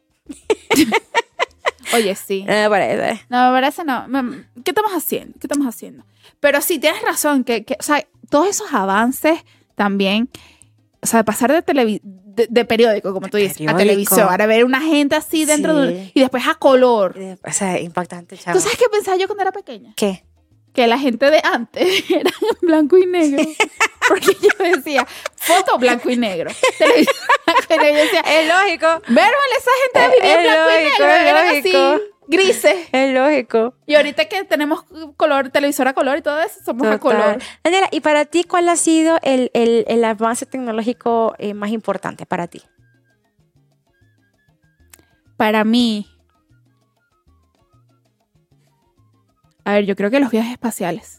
Oye, sí. No me parece. No, me parece no. Me- ¿Qué estamos haciendo? ¿Qué estamos haciendo? Pero sí, tienes razón, que, que o sea, todos esos avances también, o sea, de pasar de, televi- de, de periódico, como tú dices, Periódico. a televisión, a ver una gente así dentro de Sí. un, y después a color. O sea, impactante, chavo. ¿Tú sabes qué pensaba yo cuando era pequeña? ¿Qué? Que la gente de antes era en blanco y negro. Porque yo decía, foto blanco y negro. Televisión blanco y negro. Yo decía, Es lógico. Vermal, esa gente vivía en Es blanco y lógico, negro. es Eran lógico. así, grises. Es lógico. Y ahorita que tenemos color, televisor a color y todo eso, somos a Total. color. Daniela, ¿y para ti cuál ha sido el, el, el avance tecnológico eh, más importante para ti? Para mí, a ver, yo creo que los viajes espaciales.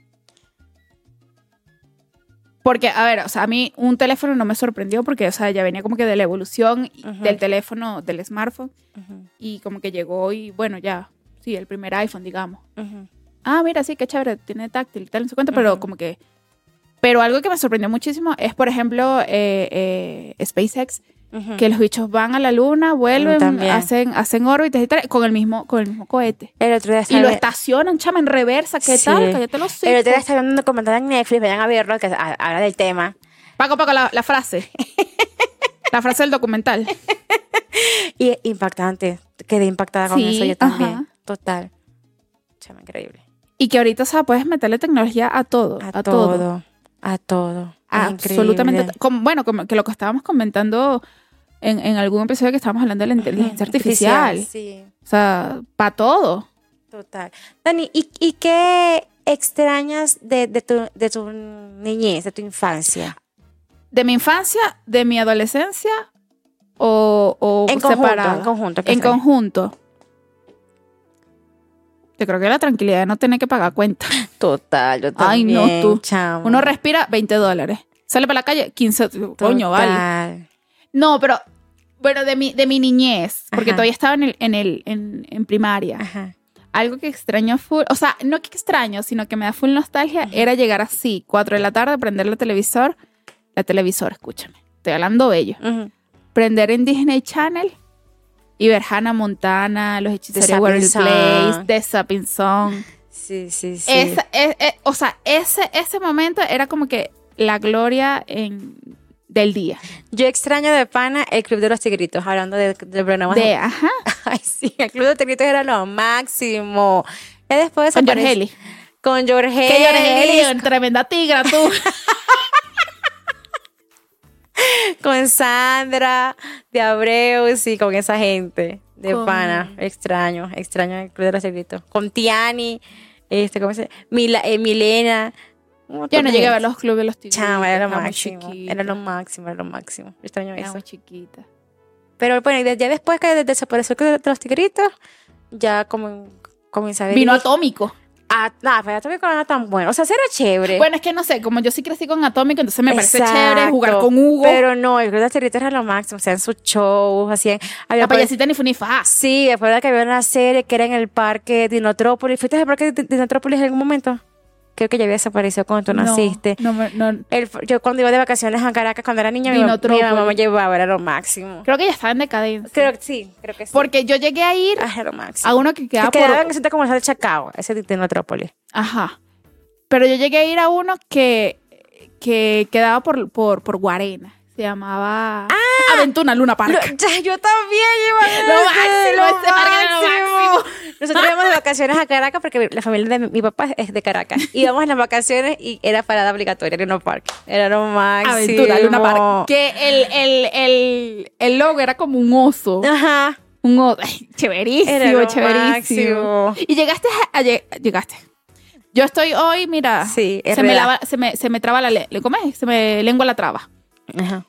Porque, a ver, o sea, a mí un teléfono no me sorprendió porque, o sea, ya venía como que de la evolución Ujú. del teléfono, del smartphone, y como que llegó y, bueno, ya, sí, el primer iPhone, digamos. Ah, mira, sí, qué chévere, tiene táctil, tal, no sé cuánto, pero Ujú. como que... Pero algo que me sorprendió muchísimo es, por ejemplo, eh, eh, SpaceX, Ujú. que los bichos van a la luna, vuelven, También. hacen, hacen órbitas y tal, con el mismo, con el mismo cohete. El otro día Y estaba, lo estacionan, chama, en reversa, ¿qué Sí. tal? Cállate los el otro día hocico. estaba viendo un documental en Netflix, vayan a verlo, que ha- habla del tema. Paco, Paco, la, la frase. La frase del documental. Y impactante. Quedé impactada con Sí, eso yo también. ajá. Total. Chama, increíble. Y que ahorita, o sea, puedes meterle tecnología a todo. A, A, todo. todo. A todo. Absolutamente. Increíble. to- Como, bueno, como que lo que estábamos comentando en, en algún episodio que estábamos hablando de la inteligencia artificial. Sí, O sea, para todo. total. Dani, ¿y, y qué extrañas de, de, tu, de tu niñez, de tu infancia? De mi infancia, de mi adolescencia o, o En conjunto, separada. en conjunto. ¿qué En extrañas? conjunto. Yo creo que la tranquilidad de no tener que pagar cuenta. Total, yo Ay, también. no, tú. chamo. Uno respira veinte dólares. Sale para la calle, quince. Coño, vale. Total. No, pero, bueno, de mi, de mi niñez, porque Ajá. todavía estaba en, el, en, el, en, en primaria. Ajá. Algo que extraño full, o sea, no que extraño, sino que me da full nostalgia, era llegar así, cuatro de la tarde, prender el televisor, la televisora, escúchame, estoy hablando bello, Ujú. prender en Disney Channel y ver Hannah Montana, Los Hechiceros de Waverly Place, The Zapping Song. Sí, sí, sí. Esa, es, es, o sea, ese, ese momento era como que la gloria en, del día. Yo extraño de pana el Club de los Tigritos, hablando de, de programas. De, ajá. Ay, sí, el Club de los Tigritos era lo máximo. Y después Con aparece- Yorgeli. Con Yorgeli. Que Yorgeli, tremenda tigra, tú. Con Sandra de Abreu, sí, con esa gente de Con- pana. Extraño, extraño el Club de los Tigritos. Con Tiani, este, ¿cómo se llama? Mila, eh, Milena. un montón Yo no de llegué a gente. ver los clubes de los tigres. Chama, era lo Estaba muy máximo. chiquita. Era lo máximo, era lo máximo. Yo extraño Era eso. muy chiquita. Pero bueno, y de- ya después que desapareció el Club de los Tigritos, ya como comencé a ver. Vino y dije, Atómico. Ah, no, pero Atómico no era tan bueno. O sea, sí era chévere. Bueno, es que no sé, como yo sí crecí con Atómico, entonces me parece Exacto. chévere jugar con Hugo. Pero no, el Club de los Tigritos era lo máximo. Hacían sus shows, hacían. había la payasita ni fu ni fa. Sí, después de que había una serie que era en el parque Dinotrópolis. ¿Fuiste al parque de Dinotrópolis en algún momento? Creo que ya había desaparecido cuando tú naciste. No, no, no, El- yo cuando iba de vacaciones a Caracas, cuando era niña, mi, mam- mi Dinotrópolis. mamá me llevaba, era lo máximo. creo que ya estaba en decadencia. Creo que sí, creo que sí. Porque yo llegué a ir Ah, era lo máximo. a uno que quedaba que por... quedaba en el centro comercial de Chacao, ese de Dinotrópolis. Ajá. Pero yo llegué a ir a uno que, que quedaba por, por, por Guarena. Se llamaba Aventura Luna Park. Lo- ya, yo también iba a Lo ese, máximo, ese parque era lo máximo. Nosotros íbamos de vacaciones a Caracas porque la familia de mi, mi papá es de Caracas. Íbamos en las vacaciones y era parada obligatoria en Luna Park. Era lo máximo. Aventura Luna Park. Que el, el, el, el logo era como un oso. Ajá. Un oso. Ay, chéverísimo, Era lo chéverísimo. máximo. Y llegaste a, a- lleg- llegaste. Yo estoy hoy, mira. Sí, se me, Herrera. lava- se, me, se me traba la lengua. ¿Cómo es? Se me lengua la traba. Ajá.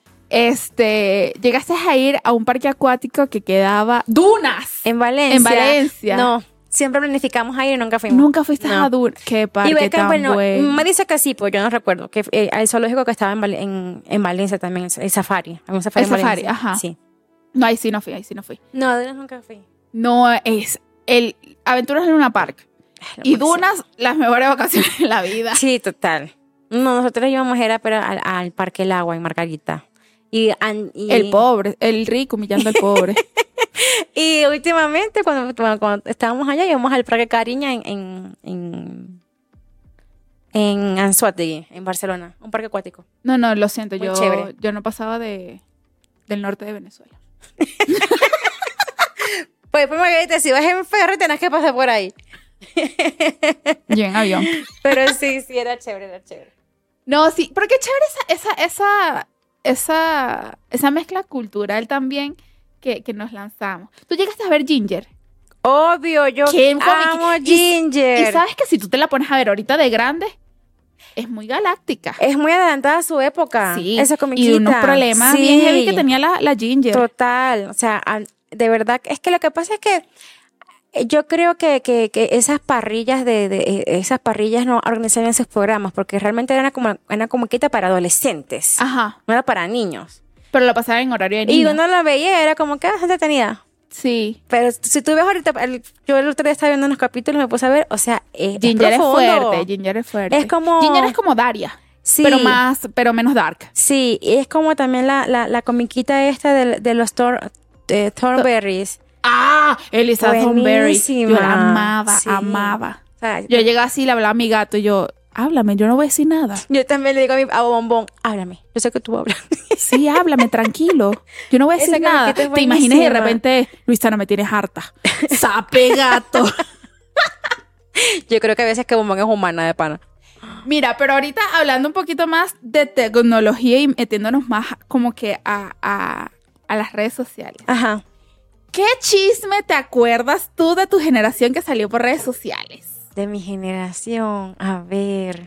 Este, llegaste a ir a un parque acuático que quedaba Dunas. En Valencia. En Valencia. No, siempre planificamos a ir y nunca fuimos. Nunca fuiste No. a Dunas. Qué Y parque ve que, tan bueno, bueno. me dice que sí, pues yo no recuerdo. Que eh, el zoológico que estaba en, Val- en, en Valencia también, el safari. Había un safari El en safari, Valencia. ajá. Sí. No, ahí sí no fui, ahí sí no fui. No, de nunca fui. No, es el Aventuras en Luna Park. Lo Y máximo. Dunas, las mejores vacaciones de la vida. Sí, total. No, nosotros íbamos era pero al, al Parque El Agua en Margarita. Y, an- y- El pobre, el rico humillando al pobre. Y últimamente, cuando, cuando, cuando estábamos allá, íbamos al Parque Cariña en, en, en, en Anzoátegui, en Barcelona. Un parque acuático. No, no, lo siento, Muy yo, chévere. yo no pasaba de del norte de Venezuela. Pues, pues Margarita, si vas en ferry, tenés que pasar por ahí. Yo en avión. Pero sí, sí, era chévere, era chévere. No, sí, pero qué chévere esa, esa, esa, esa, esa mezcla cultural también que, que nos lanzamos. ¿Tú llegaste a ver Ginger? Obvio, yo ¿Quién fue amo Vicky? Y- Ginger. Y sabes que si tú te la pones a ver ahorita de grande, es muy galáctica. Es muy adelantada a su época. Sí, Esa comiquita. y unos problemas Sí. bien heavy que tenía la, la Ginger. Total. O sea, a- de verdad, es que lo que pasa es que yo creo que, que, que esas parrillas de, de esas parrillas no organizaban esos programas porque realmente era una, como, una comiquita para adolescentes. Ajá, No era para niños. pero lo pasaba en horario de Y niños. uno la veía, era como que ah, entretenida. Sí. Pero si tú ves ahorita, el- yo el otro día estaba viendo unos capítulos y me puse a ver, o sea, es, Ginger es es, profundo. fuerte, Ginger es fuerte. Es como- Ginger es como Daria, Sí. pero más, pero menos dark. Sí, y es como también la, la, la comiquita esta de, de los Thor, de Thornberrys. Ah, Elisa Thornberry. Yo la Buenísima. amaba, Sí. amaba. O sea, Yo llegaba así, le hablaba a mi gato y yo, háblame, yo no voy a decir nada. yo también le digo a mi a Bombón, háblame, yo sé que tú hablas. Sí, háblame, tranquilo. Yo no voy a Esa decir nada. comiquita es Te imaginas y de buenísima. repente, Luisa, no me tienes harta. Sape gato. Yo creo que a veces que Bombón es humana de pana. Mira, pero ahorita hablando un poquito más de tecnología y metiéndonos más como que a, a, a las redes sociales. Ajá. ¿Qué chisme te acuerdas tú de tu generación que salió por redes sociales? De mi generación, a ver.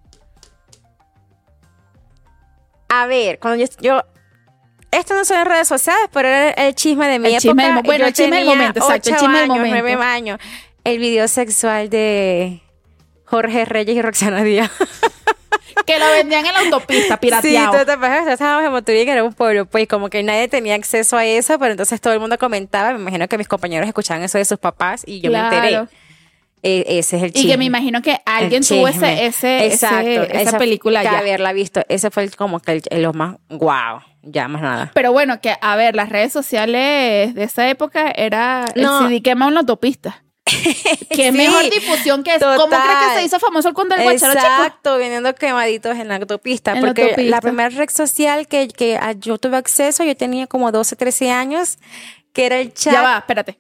A ver, cuando yo... yo esto no son las redes sociales, pero era el chisme de mi El época. chisme del mo- bueno, Yo el chisme del tenía momento, exacto, el ocho chisme del años, momento. nueve años. El video sexual de Jorge Reyes y Roxana Díaz. Que lo vendían en la autopista, Sí, pirateado. tú te pasas, estábamos en Moturí, que era un pueblo, pues como que nadie tenía acceso a eso, pero entonces todo el mundo comentaba, me imagino que mis compañeros escuchaban eso de sus papás y yo Claro. me enteré. Eh, ese es el Y chisme. que me imagino que alguien El tuvo chisme. ese, ese, Exacto, ese- esa esa- película que ya. haberla visto, ese fue el- como que el, el- lo más guau. ya más nada. Pero bueno, que a ver, las redes sociales de esa época era No. el C D quema en la autopista. Qué Sí, mejor difusión que es. ¿Cómo total. crees que se hizo famoso con el guacharo chico? Exacto, viniendo quemaditos en la autopista. En la porque autopista. la primera red social que, que a- yo tuve acceso, yo tenía como doce, trece años, que era el chat. Ya va, espérate.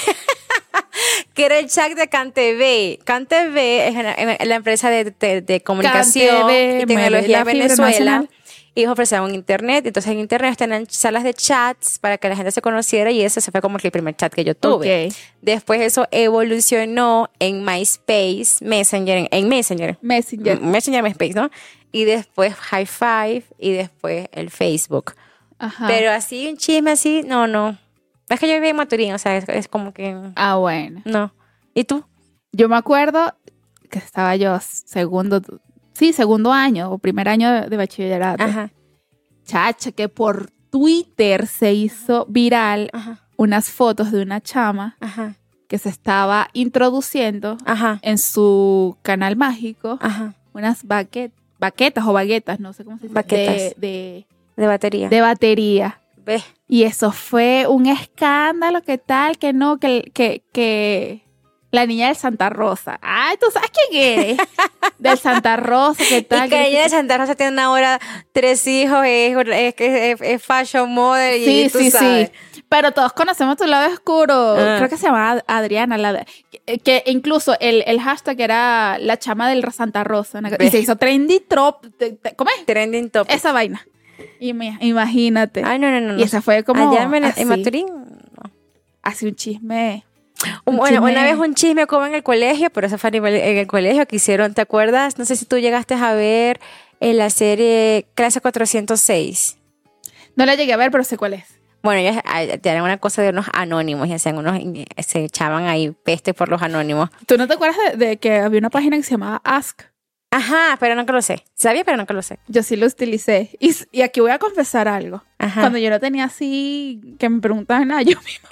Que era el chat de CanTV. CanTV es una- es la empresa de, de- de comunicación CanTV, y tecnología de mueve la fibra Venezuela. nacional. Y ellos ofrecían internet. Entonces en internet tenían salas de chats para que la gente se conociera y ese, ese fue como el primer chat que yo tuve. Ok. Después eso evolucionó en MySpace, Messenger, en, en Messenger. Messenger. M- Messenger, MySpace, ¿no? Y después High Five y después el Facebook. Ajá. Pero así, un chisme así, no, no. Es que yo viví en Maturín, o sea, es, es como que... Ah, bueno. No. ¿Y tú? Yo me acuerdo que estaba yo segundo, sí, segundo año o primer año de, de bachillerato. Ajá, Chacha, que por Twitter se hizo viral ajá, unas fotos de una chama ajá, que se estaba introduciendo ajá, en su canal mágico ajá. unas baquet, baquetas o baguetas, no sé cómo se dice, Baquetas. de, de, De batería. de batería. Ve. Y eso fue un escándalo, que tal, que no, que, que, que la niña del Santa Rosa. Ay, ¿tú sabes quién eres? Del Santa Rosa, ¿qué tal? Y que ella de Santa Rosa tiene ahora tres hijos, es, es, es, es fashion model Sí, y tú sí, sabes. sí. Pero todos conocemos tu lado oscuro. Ah. Creo que se llama Adriana. La, que, que incluso el, el hashtag era la chama del Santa Rosa. ¿No? Y Ve. se hizo trendy trop. te- te- ¿Cómo es? Trending topic. Esa vaina. Y me- imagínate. Ay, no, no, no. no. Y esa fue como Allá en, Vene- así, en Maturín. no. así un chisme. Un- Un Bueno, chisme. una vez un chisme como en el colegio, pero eso fue a nivel en el colegio que hicieron, ¿te acuerdas? No sé si tú llegaste a ver en la serie Clase cuatrocientos seis. No la llegué a ver, pero sé cuál es. Bueno, ellos ah, tenían una cosa de unos anónimos y hacían unos, se echaban ahí peste por los anónimos. ¿Tú no te acuerdas de, de que había una página que se llamaba Ask? Ajá, pero nunca lo sé. Sabía, pero nunca lo sé. Yo sí lo utilicé. Y, s- y aquí voy a confesar algo. Ajá. Cuando yo no tenía así, que me preguntaban nada, yo misma,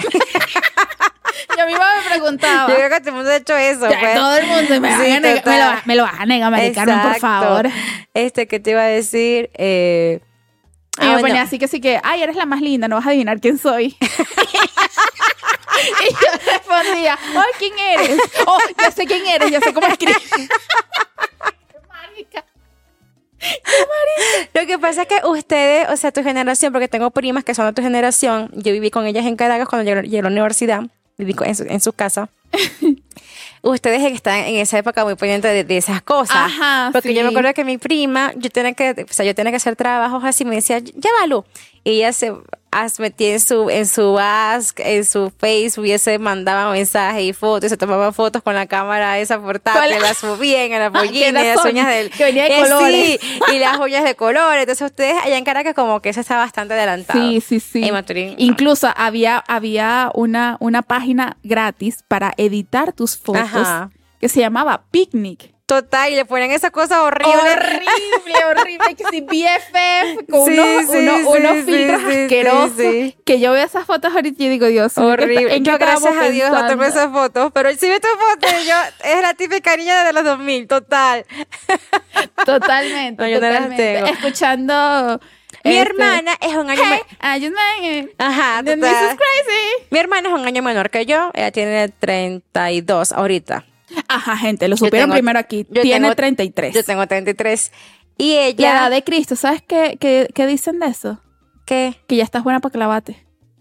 yo misma me preguntaba. Yo creo que todo el mundo ha hecho eso. Ya, pues. todo el mundo me, Sí, van a negar- total. me, lo, va- me lo vas a negar, Mari Carmen, por Exacto. favor. Este, ¿qué te iba a decir? Eh, Y ah, me bueno. ponía así que sí que, ay, eres la más linda, no vas a adivinar quién soy. Y yo respondía, ay, ¿quién eres? Oh, ya sé quién eres, ya sé cómo escribir. Qué marica. Lo que pasa es que ustedes, o sea, tu generación, porque tengo primas que son de tu generación, yo viví con ellas en Caracas cuando llegué, llegué a la universidad, viví con- en su, en su casa. Ustedes están en esa época muy pendientes de, de esas cosas. Ajá, Porque sí. yo me acuerdo que mi prima, yo tenía que, o sea, yo tenía que hacer trabajos así, me decía, llévalo. Y ella se as- metía en su, en su Ask, en su Facebook, y ella se mandaba mensajes y fotos, y se tomaba fotos con la cámara esa portátil, Con la- la subían en la Que pollina, era y las Sony, uñas del... que venía de Eh, colores. Sí, y las uñas de colores. Entonces ustedes allá en Caracas como que eso está bastante adelantado. Sí, sí, sí. En Maturín, no. Incluso había, había una, una página gratis para editar tus fotos Ajá. que se llamaba Picnic. Total, y le ponen esa cosa horrible. Horrible, horrible. Que si B F F con Sí, unos, sí, unos, sí, unos sí, filtros sí, asquerosos. sí, sí. Que yo veo esas fotos ahorita y digo, Dios mío, ¿qué Horrible. ta- ¿en qué Yo, gracias estábamos a Dios, no tomé pensando? esas fotos. Pero si ve tu foto, yo, es la típica niña de los dos mil, total. Totalmente. No, yo no las totalmente. tengo. Escuchando. Mi este, hermana es un año Hey, menor. I just met you. Ajá, The total. missus Crazy. Mi hermana es un año menor que yo. Ella tiene treinta y dos ahorita. Ajá, gente, lo supieron tengo- primero aquí. yo Tiene tengo- treinta y tres. Yo tengo treinta y tres. Y La ella... edad de Cristo, ¿sabes qué, qué, qué dicen de eso? ¿Qué? Que ya estás buena para que la bate.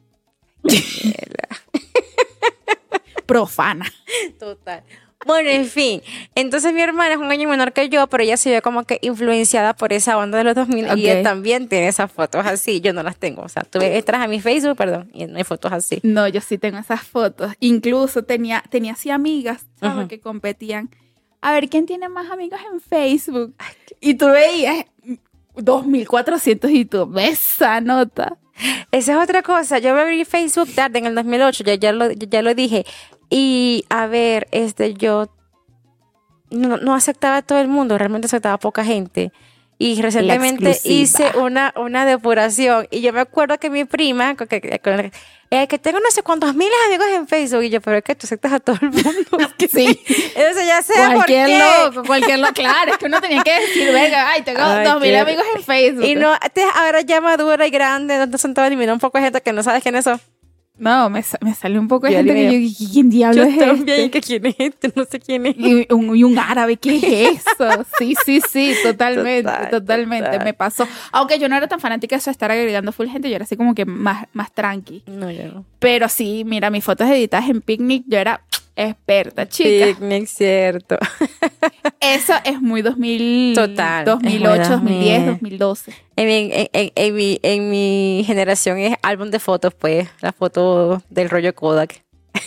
Profana. Total. Bueno, en fin. Entonces mi hermana es un año menor que yo, pero ella se ve como que influenciada por esa onda de los dos mil. Ok. Y ella también tiene esas fotos así. Yo no las tengo. O sea, tú entras a mi Facebook, perdón, y no hay fotos así. No, yo sí tengo esas fotos. Incluso tenía, tenía así amigas, ¿sabes? Ujú. Que competían. A ver, ¿quién tiene más amigos en Facebook? Y tú veías dos mil cuatrocientos y tú ves esa nota. Esa es otra cosa. Yo abrí Facebook tarde en el dos mil ocho, ya, ya, lo, ya lo dije. Y a ver, este, yo no, no aceptaba a todo el mundo, realmente aceptaba a poca gente. Y recientemente exclusiva. hice una, una depuración. Y yo me acuerdo que mi prima, que, que, que, eh, que tengo no sé cuántos miles de amigos en Facebook. Y yo, pero es que tú aceptas a todo el mundo. Sí. Entonces ya sé Cualquier por qué. loco, cualquier loco. Claro, es que uno tenía que decir, venga, ay, tengo Ay, dos mil qué- amigos en Facebook. Y no, te, ahora ya madura y grande, no te son todas, y mira un poco de gente que no sabes quiénes son. No, me, sa- me salió un poco de Yo gente que diría, yo, ¿quién diablo Yo es también, este? que quién es este, no sé quién es. Y un, y un árabe, ¿qué es eso? Sí, sí, sí, totalmente, Total, totalmente. total. Me pasó. Aunque yo no era tan fanática de eso de estar agregando full gente, yo era así como que más, más tranqui. No, yo no. Pero sí, mira, mis fotos editadas en Picnic, yo era experta, chica. Picnic, cierto. Eso es muy dos mil, Total, dos mil es muy ocho, dos mil diez, dos mil. dos mil doce. En mi, en, en- en mi, en mi generación es álbum de fotos, pues, la foto del rollo Kodak.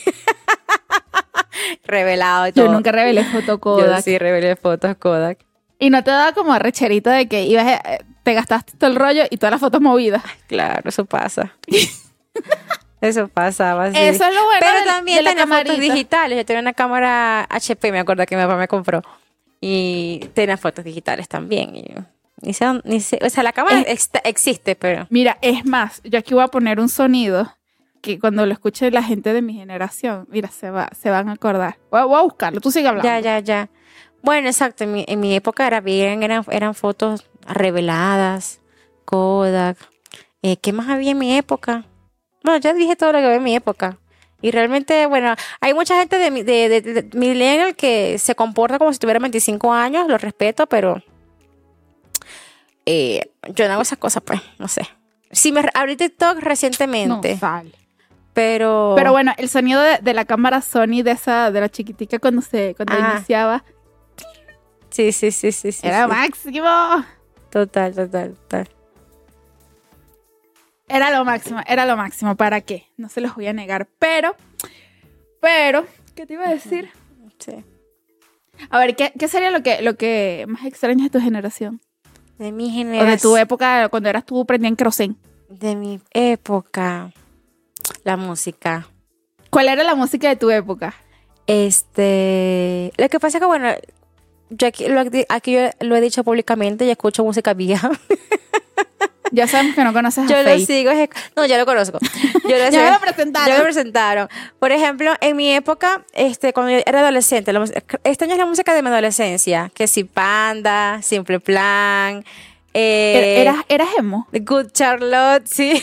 Revelado y todo. Yo nunca revelé foto Yo Kodak. sí revelé fotos Kodak. Y no te daba como arrecherita de que ibas, a- te gastaste todo el rollo y todas las fotos movidas. Claro, eso pasa. Eso pasaba así. Eso es lo bueno Pero de- también de la tenía fotos camarita. digitales. Yo tenía una cámara H P, me acuerdo que mi papá me compró. Y tenía fotos digitales también. Y, ni sé, dónde- ni sé- o sea, la cámara Es- ex- existe, pero... Mira, es más, yo aquí voy a poner un sonido que cuando lo escuche la gente de mi generación, mira, se va, se van a acordar. Voy a, voy a buscarlo, tú sigue hablando. Ya, ya, ya. Bueno, exacto. En mi, en mi época era bien, eran, eran fotos reveladas, Kodak. Eh, ¿Qué más había en mi época? Bueno, ya dije todo lo que había en mi época. Y realmente, bueno, hay mucha gente de, mi- de, de, de millennial que se comporta como si tuviera veinticinco años, lo respeto, pero eh, yo no hago esas cosas, pues, no sé. Sí, me abrí TikTok No recientemente, sale. pero... Pero bueno, el sonido de, de la cámara Sony de esa, de la chiquitica cuando se, cuando Ah, iniciaba, Sí, sí, sí, sí, sí. era sí. máximo. Total, total, total. Era lo máximo, era lo máximo. ¿Para qué? No se los voy a negar. Pero, pero, ¿qué te iba a decir? Sí. A ver, ¿qué, qué sería lo que, lo que más extrañas de tu generación? De mi O generación. de tu época, cuando eras tú prendían querosén. De mi época. La música. ¿Cuál era la música de tu época? Este. Lo que pasa es que, bueno, yo aquí, lo, aquí yo lo he dicho públicamente, yo escucho música vieja. Ya sabemos que no conoces a Yo lo Faith. sigo. es- No, ya lo conozco. Yo lo, Ya me lo presentaron. Ya me presentaron. Por ejemplo, en mi época, este, cuando yo era adolescente, la mus- este año es la música de mi adolescencia. Que si Panda, Simple Plan. Eh, ¿Eras, eras emo? Good Charlotte, sí.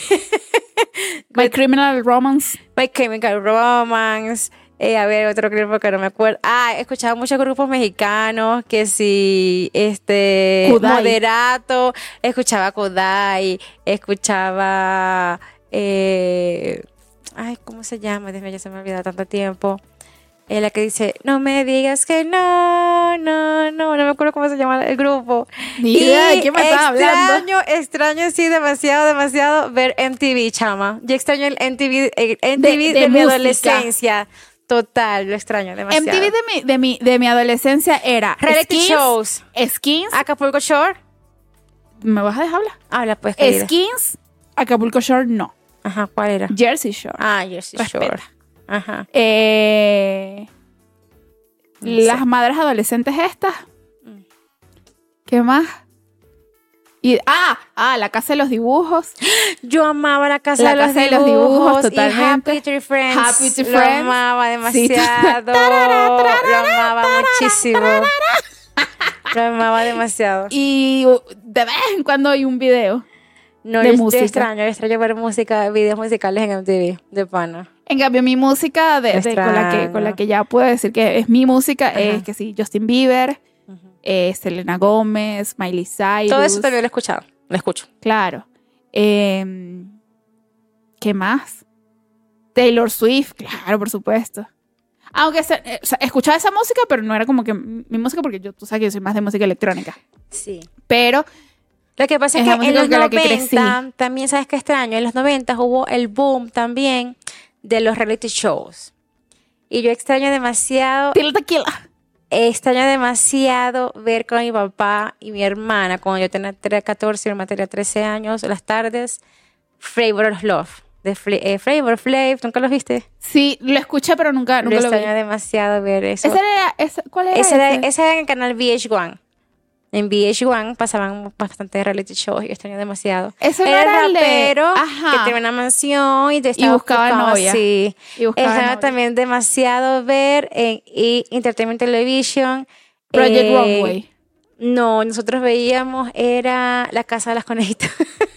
My Criminal Romance. My Chemical Romance. Eh, a ver, otro grupo que no me acuerdo. Ah, escuchaba muchos grupos mexicanos, que sí, este, Kudai. Moderato, escuchaba Kudai, escuchaba, eh, ay, ¿cómo se llama? Dios mío, ya se me ha olvidado tanto tiempo. Eh, la que dice, no me digas que no, no, no, no me acuerdo cómo se llama el grupo. Ni idea de qué me estás hablando. extraño, extraño, sí, demasiado, demasiado ver M T V, chama. Yo extraño el M T V, el M T V de, De- de mi música. adolescencia. Total, lo extraño demasiado. M T V de mi, de mi, de mi adolescencia era Reality Skins, shows. Skins. Acapulco Shore. ¿Me vas a dejar hablar? Habla pues, querida. Skins, Acapulco Shore, no. Ajá, ¿cuál era? Jersey Shore. Ah, Jersey Respeta. Shore. Ajá. Eh, No las sé. madres adolescentes estas. Mm. ¿Qué más? Y, ah, ah, la casa de los dibujos. Yo amaba la casa, La de, los casa de los dibujos, totalmente. Y Happy Tree Friends. Happy Tree Lo Friends. amaba Sí, demasiado. Lo amaba muchísimo. Lo amaba demasiado. Y uh, de vez en cuando hay un video. No, de yo, yo música. extraño, yo extraño ver música, videos musicales en M T V, de pana. En cambio, mi música, de, de- con, la que, Extraño. con la que ya puedo decir que es mi música, Ajá. es que sí, Justin Bieber, eh, Selena Gómez, Miley Cyrus. Todo eso también lo he escuchado, lo escucho. Claro. Eh, ¿Qué más? Taylor Swift, claro, por supuesto. Aunque se- eh, o sea, escuchaba esa música, pero no era como que mi música, porque yo, tú sabes que yo soy más de música electrónica. Sí. Pero Lo que pasa Es es, la que en música los con la que crecí. noventa, también sabes que extraño, en los noventa hubo el boom también de los reality shows. Y yo extraño demasiado, Tila tequila. extraño demasiado ver con mi papá y mi hermana, cuando yo tenía tre- catorce y mi hermana tenía trece años, las tardes, Flavor of Love. De Fla- eh, Flavor Flav, ¿nunca los viste? Sí, lo escuché, pero nunca, Lo nunca lo vi. extraño demasiado ver eso. ¿Ese era, ese- ¿Cuál era Ese era, ese? ese era en el canal V H uno. En V H uno pasaban bastante reality shows y yo extraño demasiado. Ese no era era el el de- rapero Ajá. que tenía una mansión y te estaba buscaba novia. Sí. Y buscaba Estaba novia. también demasiado ver en E! Entertainment Television. Project eh, Runway. No, nosotros veíamos, era La Casa de las Conejitas.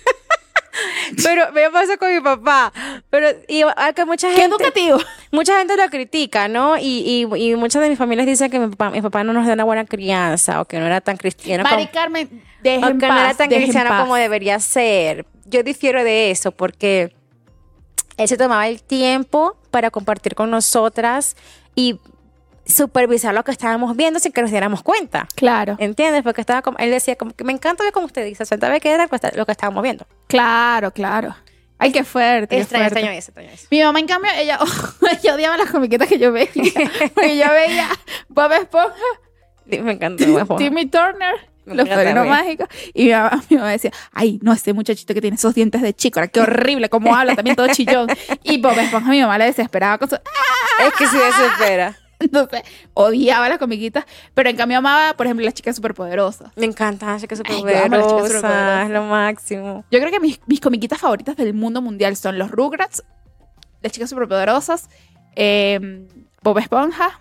Pero me pasó con mi papá. Pero y, a que mucha ¡Qué gente, educativo! mucha gente lo critica, ¿no? Y, y, y muchas de mis familias dicen que mi papá, mi papá no nos da una buena crianza o que no era tan cristiano Mari como, Carmen, deja o en que paz, no era tan deja en cristiano paz. como debería ser. Yo difiero de eso porque él se tomaba el tiempo para compartir con nosotras y supervisar lo que estábamos viendo sin que nos diéramos cuenta. Claro, ¿Entiendes? Porque estaba como, él decía como que me encanta ver como usted dice, ¿sabe qué era lo que estábamos viendo? claro, claro. Ay, qué fuerte, qué Extraño, fuerte. extraño eso, extraño eso. Mi mamá, en cambio, ella, ella odiaba las comiquitas que yo veía. Porque yo veía Bob Esponja, Me encantó. me fue. Timmy Turner, Me Los encanta, Padrinos güey. Mágicos. Y mi mamá, mi mamá decía, ay, no, ese muchachito que tiene esos dientes de chico, ahora qué horrible, cómo habla, también todo chillón. Y Bob Esponja, mi mamá le desesperaba con su... Es que se desespera. Entonces, odiaba las comiquitas. Pero en cambio amaba, por ejemplo, las chicas superpoderosas. Me encanta, así que súper Ay, yo amo las chicas poderosa, superpoderosas. es lo máximo. Yo creo que mis, mis comiquitas favoritas del mundo mundial son los Rugrats, las chicas superpoderosas, eh, Bob Esponja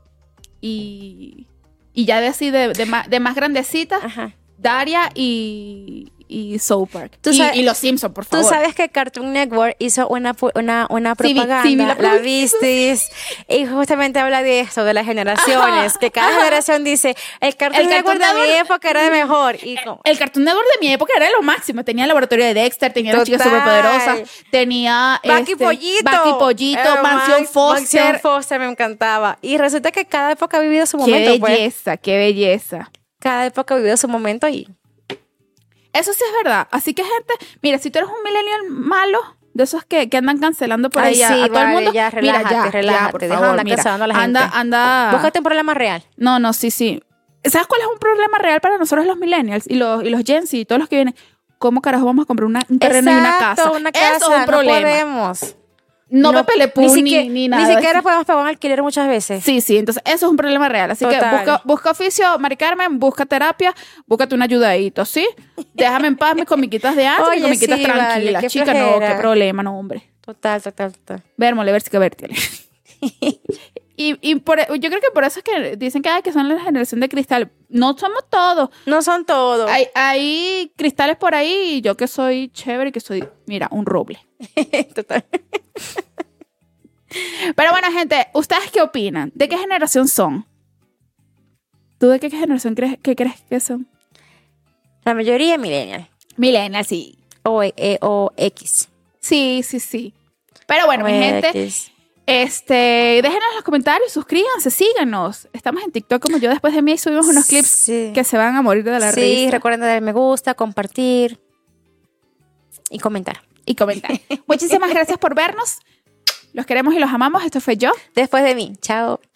y, y ya de así de, de, más, de más grandecitas, Ajá. Daria y, y South Park. Tú y, sabes- y los Simpsons, por Tú favor. sabes que Cartoon Network hizo una, pu- una, una Sí, vi- propaganda, sí, vi la la, propaganda. vistis, y justamente habla de eso, de las generaciones, Ajá, que cada ajá. generación dice, el Cartoon El Network Cartoon de mi Network- época era de mejor. Y como, El Cartoon Network de mi época era lo máximo. Tenía el laboratorio de Dexter, tenía las chicas Total. superpoderosas, tenía Bucky este, Pollito. Bucky Pollito, Eh, Mansión Max- Foster. Mansión Foster me encantaba. Y resulta que cada época ha vivido su Qué momento, pues. belleza, qué belleza. Cada época ha vivido su momento y Eso sí es verdad. Así que, gente, mira, si tú eres un millennial malo, de esos que, que andan cancelando por Ay, ahí a, sí, a todo vale, el mundo, ya, mira, relájate, ya, relájate, ya, por deja de favor, andar mira, cancelando a la anda, gente. anda. búscate un problema real. No, no, sí, sí. ¿Sabes cuál es un problema real para nosotros los millennials y los, y los Gen Z y todos los que vienen? ¿Cómo carajo vamos a comprar una, un terreno y una Exacto, casa? una casa, Eso es un problema. No podemos. No, Pepe Le Pew, ni, ni, siquiera, ni nada. Ni de siquiera eso. podemos pagar un alquiler muchas veces. Sí, sí, entonces eso es un problema real. Así Total. que busca, busca oficio, Mari Carmen, busca terapia, búscate una ayudadito, ¿sí? Déjame en paz mis comiquitas de antes, Oye, mis comiquitas sí, vale, tranquilas. qué Chica, no, flojera. qué problema, no, hombre. Total, total, total. Vérmole, ver si que vértele. y y por, yo creo que por eso es que dicen que, ay, que son la generación de cristal. No somos todos. No son todos. Hay, hay cristales por ahí y yo que soy chévere y que soy, mira, un roble. Total. Pero bueno, gente, ¿ustedes qué opinan? ¿De qué generación son? ¿Tú de qué generación crees, qué crees que son? La mayoría millennial. Millennial, sí. O, eh, o X. Sí, sí, sí. Pero bueno, O mi gente, X. este, déjenos en los comentarios, suscríbanse, síganos. Estamos en TikTok como yo después de mí y subimos unos clips Sí. que se van a morir de la Sí, risa. recuerden darle me gusta, compartir y comentar. Y comentar. Muchísimas gracias por vernos. Los queremos y los amamos. Esto fue Yo. Después de mí. Chao.